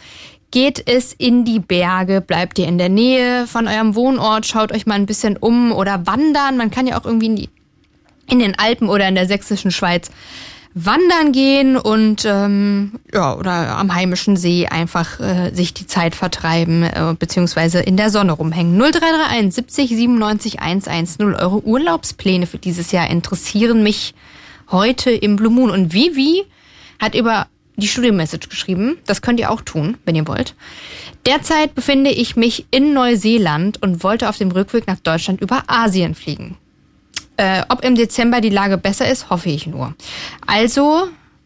S4: geht es in die Berge, bleibt ihr in der Nähe von eurem Wohnort, schaut euch mal ein bisschen um oder wandern. Man kann ja auch irgendwie in den Alpen oder in der sächsischen Schweiz wandern gehen und oder am heimischen See einfach sich die Zeit vertreiben beziehungsweise in der Sonne rumhängen. 0331 70 97 110. Eure Urlaubspläne für dieses Jahr interessieren mich heute im Blue Moon. Und Vivi hat über die Studio-Message geschrieben. Das könnt ihr auch tun, wenn ihr wollt. Derzeit befinde ich mich in Neuseeland und wollte auf dem Rückweg nach Deutschland über Asien fliegen. Ob im Dezember die Lage besser ist, hoffe ich nur. Also,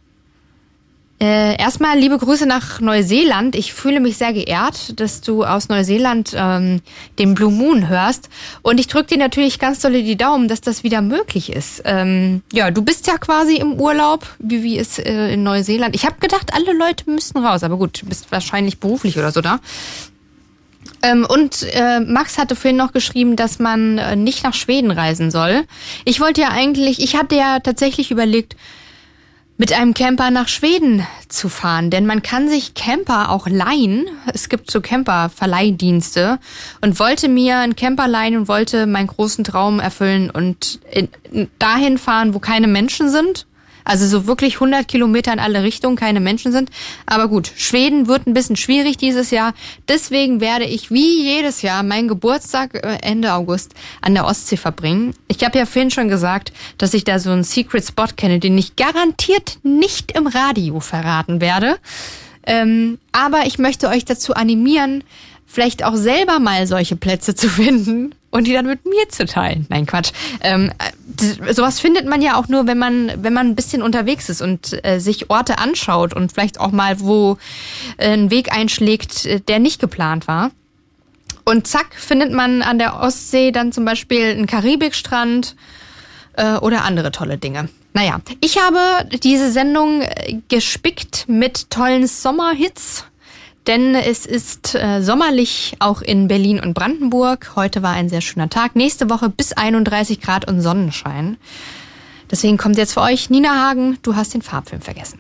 S4: erstmal liebe Grüße nach Neuseeland. Ich fühle mich sehr geehrt, dass du aus Neuseeland den Blue Moon hörst. Und ich drücke dir natürlich ganz dolle die Daumen, dass das wieder möglich ist. Du bist ja quasi im Urlaub, wie es in Neuseeland. Ich habe gedacht, alle Leute müssten raus. Aber gut, du bist wahrscheinlich beruflich oder so da. Max hatte vorhin noch geschrieben, dass man nicht nach Schweden reisen soll. Ich hatte ja tatsächlich überlegt, mit einem Camper nach Schweden zu fahren, denn man kann sich Camper auch leihen. Es gibt so Camper-Verleihdienste und wollte mir einen Camper leihen und wollte meinen großen Traum erfüllen und dahin fahren, wo keine Menschen sind. Also so wirklich 100 Kilometer in alle Richtungen, keine Menschen sind. Aber gut, Schweden wird ein bisschen schwierig dieses Jahr. Deswegen werde ich wie jedes Jahr meinen Geburtstag Ende August an der Ostsee verbringen. Ich habe ja vorhin schon gesagt, dass ich da so einen Secret Spot kenne, den ich garantiert nicht im Radio verraten werde. Aber ich möchte euch dazu animieren, vielleicht auch selber mal solche Plätze zu finden und die dann mit mir zu teilen. Nein, Quatsch. Sowas findet man ja auch nur, wenn man ein bisschen unterwegs ist und sich Orte anschaut und vielleicht auch mal wo ein Weg einschlägt, der nicht geplant war. Und zack, findet man an der Ostsee dann zum Beispiel einen Karibikstrand oder andere tolle Dinge. Naja, ich habe diese Sendung gespickt mit tollen Sommerhits. Denn es ist sommerlich auch in Berlin und Brandenburg. Heute war ein sehr schöner Tag. Nächste Woche bis 31 Grad und Sonnenschein. Deswegen kommt jetzt für euch Nina Hagen, du hast den Farbfilm vergessen.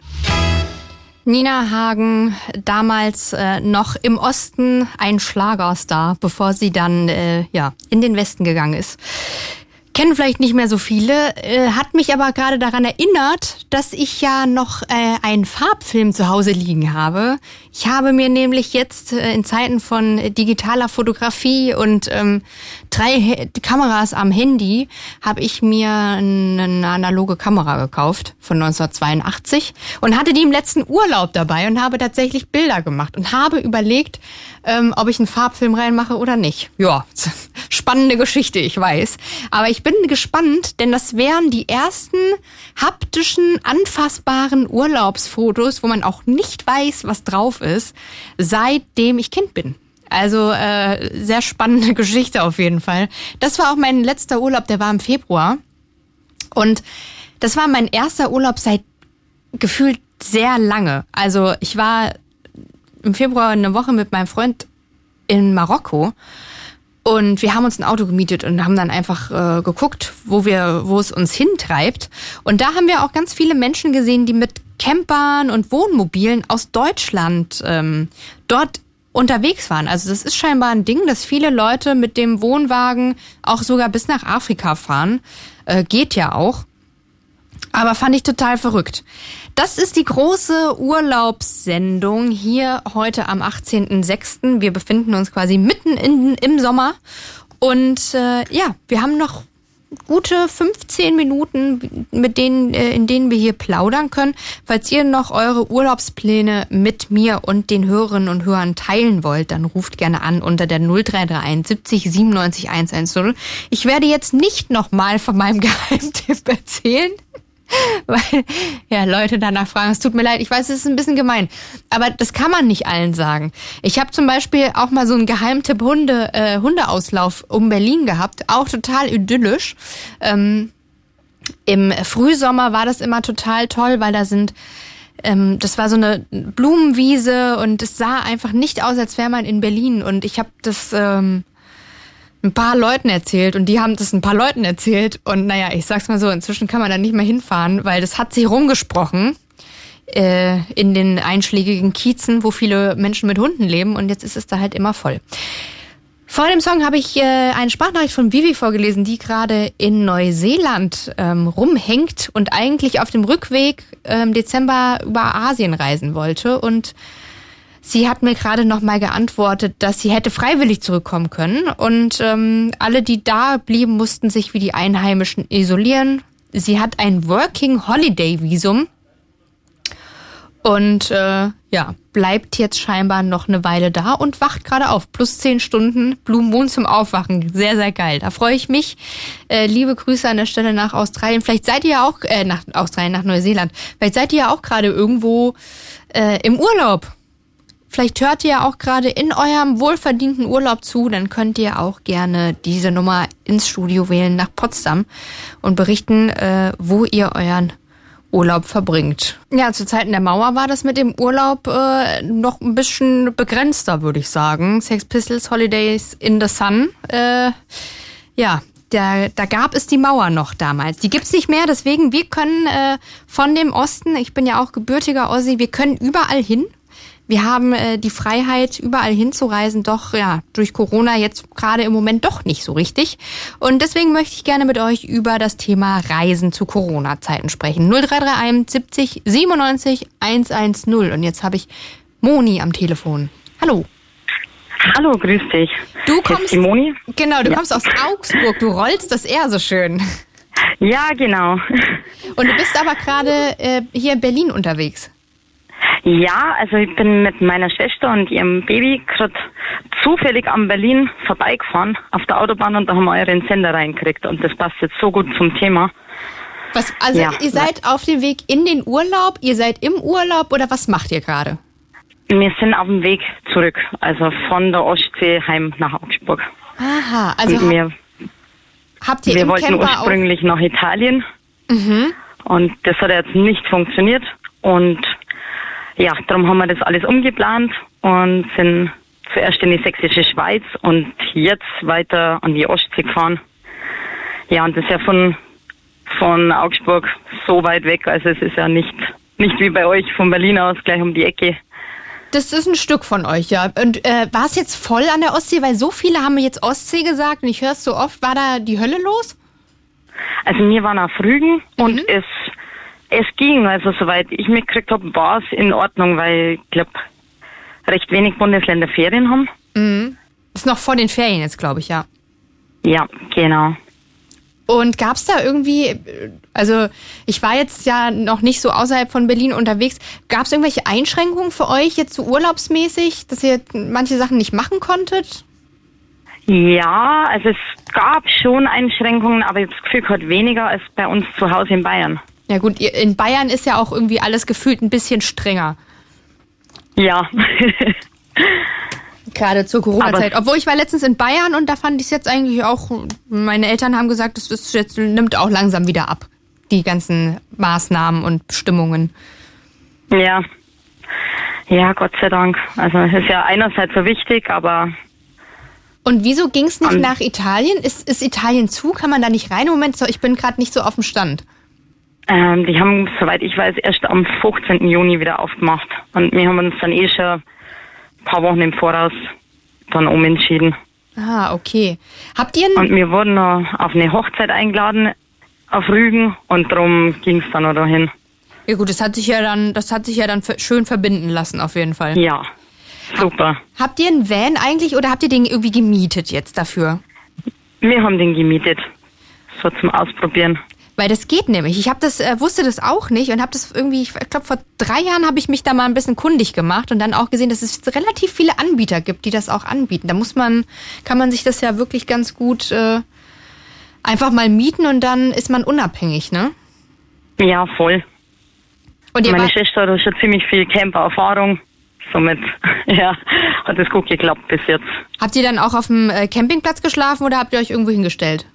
S4: Nina Hagen, damals noch im Osten ein Schlagerstar, bevor sie dann in den Westen gegangen ist. Kennen vielleicht nicht mehr so viele, hat mich aber gerade daran erinnert, dass ich ja noch einen Farbfilm zu Hause liegen habe. Ich habe mir nämlich jetzt in Zeiten von digitaler Fotografie und 3 Kameras am Handy, habe ich mir eine analoge Kamera gekauft von 1982 und hatte die im letzten Urlaub dabei und habe tatsächlich Bilder gemacht und habe überlegt, ob ich einen Farbfilm reinmache oder nicht. Ja, spannende Geschichte, ich weiß. Aber ich bin gespannt, denn das wären die ersten haptischen, anfassbaren Urlaubsfotos, wo man auch nicht weiß, was drauf ist, seitdem ich Kind bin. Also sehr spannende Geschichte auf jeden Fall. Das war auch mein letzter Urlaub, der war im Februar. Und das war mein erster Urlaub seit gefühlt sehr lange. Also ich war im Februar eine Woche mit meinem Freund in Marokko. Und wir haben uns ein Auto gemietet und haben dann einfach geguckt, wo es uns hintreibt. Und da haben wir auch ganz viele Menschen gesehen, die mit Campern und Wohnmobilen aus Deutschland dort unterwegs waren. Also das ist scheinbar ein Ding, dass viele Leute mit dem Wohnwagen auch sogar bis nach Afrika fahren. Geht ja auch. Aber fand ich total verrückt. Das ist die große Urlaubssendung hier heute am 18.06. Wir befinden uns quasi mitten im Sommer. Und wir haben noch gute 15 Minuten, in denen wir hier plaudern können. Falls ihr noch eure Urlaubspläne mit mir und den Hörerinnen und Hörern teilen wollt, dann ruft gerne an unter der 0331 70 97 110. Ich werde jetzt nicht nochmal von meinem Geheimtipp erzählen, weil Leute danach fragen. Es tut mir leid, ich weiß, es ist ein bisschen gemein, aber das kann man nicht allen sagen. Ich habe zum Beispiel auch mal so einen Geheimtipp Hundeauslauf um Berlin gehabt, auch total idyllisch. Im Frühsommer war das immer total toll, weil das war so eine Blumenwiese und es sah einfach nicht aus, als wäre man in Berlin. Und ich habe das ein paar Leuten erzählt und die haben das ein paar Leuten erzählt und ich sag's mal so, inzwischen kann man da nicht mehr hinfahren, weil das hat sich rumgesprochen. in den einschlägigen Kiezen, wo viele Menschen mit Hunden leben. Und jetzt ist es da halt immer voll. Vor dem Song habe ich eine Sprachnachricht von Vivi vorgelesen, die gerade in Neuseeland rumhängt und eigentlich auf dem Rückweg im Dezember über Asien reisen wollte. Und sie hat mir gerade noch mal geantwortet, dass sie hätte freiwillig zurückkommen können. Und alle, die da blieben, mussten sich wie die Einheimischen isolieren. Sie hat ein Working Holiday Visum. Und bleibt jetzt scheinbar noch eine Weile da und wacht gerade auf. Plus 10 Stunden Blue Moon zum Aufwachen. Sehr, sehr geil. Da freue ich mich. Liebe Grüße an der Stelle nach Australien. Vielleicht seid ihr ja auch, nach Neuseeland. Vielleicht seid ihr ja auch gerade irgendwo im Urlaub. Vielleicht hört ihr ja auch gerade in eurem wohlverdienten Urlaub zu. Dann könnt ihr auch gerne diese Nummer ins Studio wählen nach Potsdam und berichten, wo ihr euren Urlaub verbringt. Ja, zu Zeiten der Mauer war das mit dem Urlaub noch ein bisschen begrenzter, würde ich sagen. Sex Pistols, Holidays in the Sun. Da gab es die Mauer noch damals. Die gibt's nicht mehr, deswegen wir können von dem Osten, ich bin ja auch gebürtiger Ossi, wir können überall hin. Wir haben die Freiheit, überall hinzureisen, doch ja durch Corona jetzt gerade im Moment doch nicht so richtig. Und deswegen möchte ich gerne mit euch über das Thema Reisen zu Corona-Zeiten sprechen. 0331 70 97 110. Und jetzt habe ich Moni am Telefon. Hallo.
S9: Hallo, grüß dich.
S4: Du kommst,
S9: die Moni?
S4: Genau, du kommst aus Augsburg. Du rollst das R so schön.
S9: Ja, genau.
S4: Und du bist aber gerade hier in Berlin unterwegs.
S9: Ja, also ich bin mit meiner Schwester und ihrem Baby gerade zufällig am Berlin vorbeigefahren auf der Autobahn und da haben wir euren Sender reingekriegt und das passt jetzt so gut zum Thema.
S4: Ihr seid auf dem Weg in den Urlaub, ihr seid im Urlaub oder was macht ihr gerade?
S9: Wir sind auf dem Weg zurück, also von der Ostsee heim nach Augsburg.
S4: Aha, also habt ihr
S9: wir
S4: im
S9: wollten
S4: Camper
S9: ursprünglich nach Italien und das hat jetzt nicht funktioniert und ja, darum haben wir das alles umgeplant und sind zuerst in die sächsische Schweiz und jetzt weiter an die Ostsee gefahren. Ja, und das ist ja von Augsburg so weit weg, also es ist ja nicht wie bei euch von Berlin aus gleich um die Ecke.
S4: Das ist ein Stück von euch, ja. Und war es jetzt voll an der Ostsee? Weil so viele haben mir jetzt Ostsee gesagt und ich höre es so oft. War da die Hölle los?
S9: Also wir waren auf Rügen und es ging, also soweit ich mitgekriegt habe, war es in Ordnung, weil ich glaube, recht wenig Bundesländer Ferien haben.
S4: Mhm. Ist noch vor den Ferien jetzt, glaube ich, ja.
S9: Ja, genau.
S4: Und gab es da irgendwie, also ich war jetzt ja noch nicht so außerhalb von Berlin unterwegs, gab es irgendwelche Einschränkungen für euch jetzt so urlaubsmäßig, dass ihr manche Sachen nicht machen konntet?
S9: Ja, also es gab schon Einschränkungen, aber ich habe das Gefühl gehabt, weniger als bei uns zu Hause in Bayern.
S4: Ja gut, in Bayern ist ja auch irgendwie alles gefühlt ein bisschen strenger.
S9: Ja.
S4: Gerade zur Corona-Zeit. Obwohl ich war letztens in Bayern und da fand ich es jetzt eigentlich auch, meine Eltern haben gesagt, das ist jetzt, nimmt auch langsam wieder ab, die ganzen Maßnahmen und Bestimmungen.
S9: Ja. Ja, Gott sei Dank. Also es ist ja einerseits so wichtig, aber...
S4: Und wieso ging es nicht nach Italien? Ist Italien zu? Kann man da nicht rein? Moment, ich bin gerade nicht so auf dem Stand.
S9: Die haben, soweit ich weiß, erst am 15. Juni wieder aufgemacht. Und wir haben uns dann schon ein paar Wochen im Voraus dann umentschieden.
S4: Ah, okay.
S9: Und wir wurden noch auf eine Hochzeit eingeladen auf Rügen und darum ging es dann noch dahin.
S4: Ja gut, das hat sich ja dann schön verbinden lassen auf jeden Fall.
S9: Ja, super.
S4: Habt ihr einen Van eigentlich oder habt ihr den irgendwie gemietet jetzt dafür?
S9: Wir haben den gemietet, so zum Ausprobieren.
S4: Weil das geht nämlich. Ich wusste das auch nicht und habe das irgendwie, ich glaube vor 3 Jahren habe ich mich da mal ein bisschen kundig gemacht und dann auch gesehen, dass es relativ viele Anbieter gibt, die das auch anbieten. Da kann man sich das ja wirklich ganz gut einfach mal mieten und dann ist man unabhängig, ne?
S9: Ja, voll.
S4: Und
S9: meine Schwester hat schon ziemlich viel Camper-Erfahrung. Somit, ja, hat es gut geklappt bis jetzt.
S4: Habt ihr dann auch auf dem Campingplatz geschlafen oder habt ihr euch irgendwo hingestellt?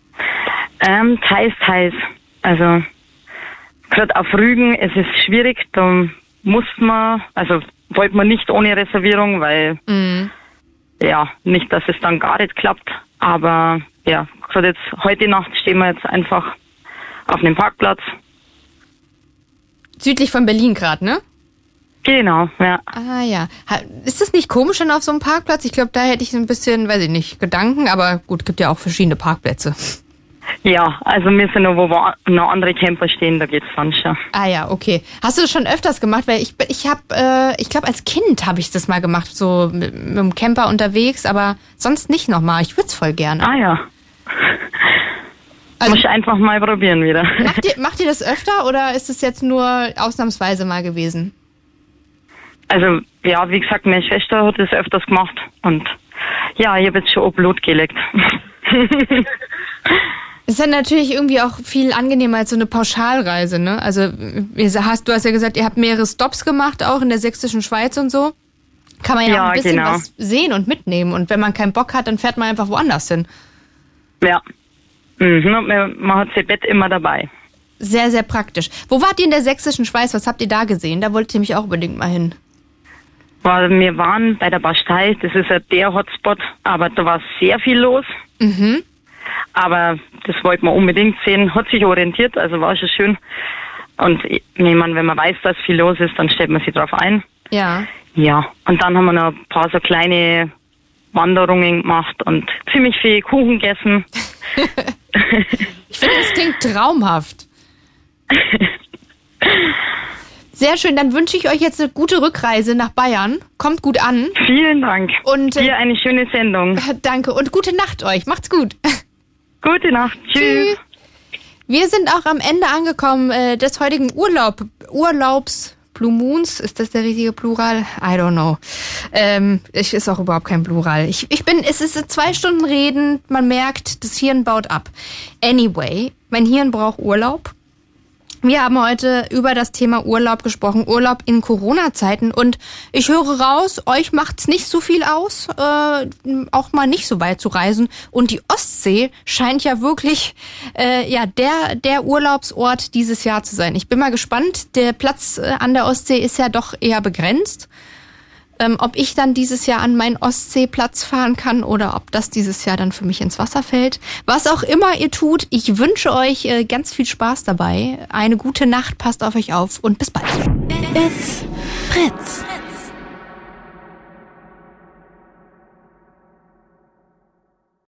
S9: Teils. Also, gerade auf Rügen, es ist schwierig, da wollte man nicht ohne Reservierung, weil, ja, nicht, dass es dann gar nicht klappt. Aber, ja, gerade jetzt, heute Nacht stehen wir jetzt einfach auf einem Parkplatz.
S4: Südlich von Berlin gerade, ne?
S9: Genau, ja.
S4: Ah ja. Ist das nicht komisch dann auf so einem Parkplatz? Ich glaube, da hätte ich so ein bisschen, weiß ich nicht, Gedanken, aber gut, gibt ja auch verschiedene Parkplätze.
S9: Ja, also wir sind noch, wo noch andere Camper stehen, da geht's dann schon.
S4: Ah ja, okay. Hast du das schon öfters gemacht? Weil ich glaube, als Kind habe ich das mal gemacht, so mit dem Camper unterwegs, aber sonst nicht nochmal. Ich würde es voll gerne.
S9: Ah ja.
S4: Also,
S9: muss ich einfach mal probieren wieder.
S4: Macht ihr das öfter oder ist es jetzt nur ausnahmsweise mal gewesen?
S9: Also, ja, wie gesagt, meine Schwester hat das öfters gemacht und ja, ich habe jetzt schon Blut gelegt.
S4: Ist dann natürlich irgendwie auch viel angenehmer als so eine Pauschalreise, ne? Also, du hast ja gesagt, ihr habt mehrere Stops gemacht, auch in der sächsischen Schweiz und so. Kann man ja auch ein bisschen was sehen und mitnehmen. Und wenn man keinen Bock hat, dann fährt man einfach woanders hin.
S9: Ja. Man hat sein Bett immer dabei.
S4: Sehr, sehr praktisch. Wo wart ihr in der sächsischen Schweiz? Was habt ihr da gesehen? Da wollt ihr mich auch unbedingt mal hin.
S9: Wir waren bei der Bastei, das ist ja der Hotspot, aber da war sehr viel los.
S4: Mhm.
S9: Aber das wollten wir unbedingt sehen, hat sich orientiert, also war schon schön. Und ich meine, wenn man weiß, dass viel los ist, dann stellt man sich drauf ein.
S4: Ja.
S9: Ja, und dann haben wir noch ein paar so kleine Wanderungen gemacht und ziemlich viel Kuchen gegessen.
S4: Ich finde, das klingt traumhaft. Sehr schön, dann wünsche ich euch jetzt eine gute Rückreise nach Bayern. Kommt gut an.
S9: Vielen Dank.
S4: Und
S9: dir eine schöne Sendung.
S4: Danke und gute Nacht euch. Macht's gut.
S9: Gute Nacht. Tschüss.
S4: Wir sind auch am Ende angekommen des heutigen Urlaubs. Blue Moons, ist das der richtige Plural? I don't know. Es ist auch überhaupt kein Plural. Es ist 2 Stunden Reden, man merkt, das Hirn baut ab. Anyway, mein Hirn braucht Urlaub. Wir haben heute über das Thema Urlaub gesprochen, Urlaub in Corona-Zeiten und ich höre raus, euch macht's nicht so viel aus, auch mal nicht so weit zu reisen und die Ostsee scheint ja wirklich der Urlaubsort dieses Jahr zu sein. Ich bin mal gespannt, der Platz an der Ostsee ist ja doch eher begrenzt. Ob ich dann dieses Jahr an meinen Ostseeplatz fahren kann oder ob das dieses Jahr dann für mich ins Wasser fällt. Was auch immer ihr tut, ich wünsche euch ganz viel Spaß dabei. Eine gute Nacht, passt auf euch auf und bis bald.
S8: It's Fritz.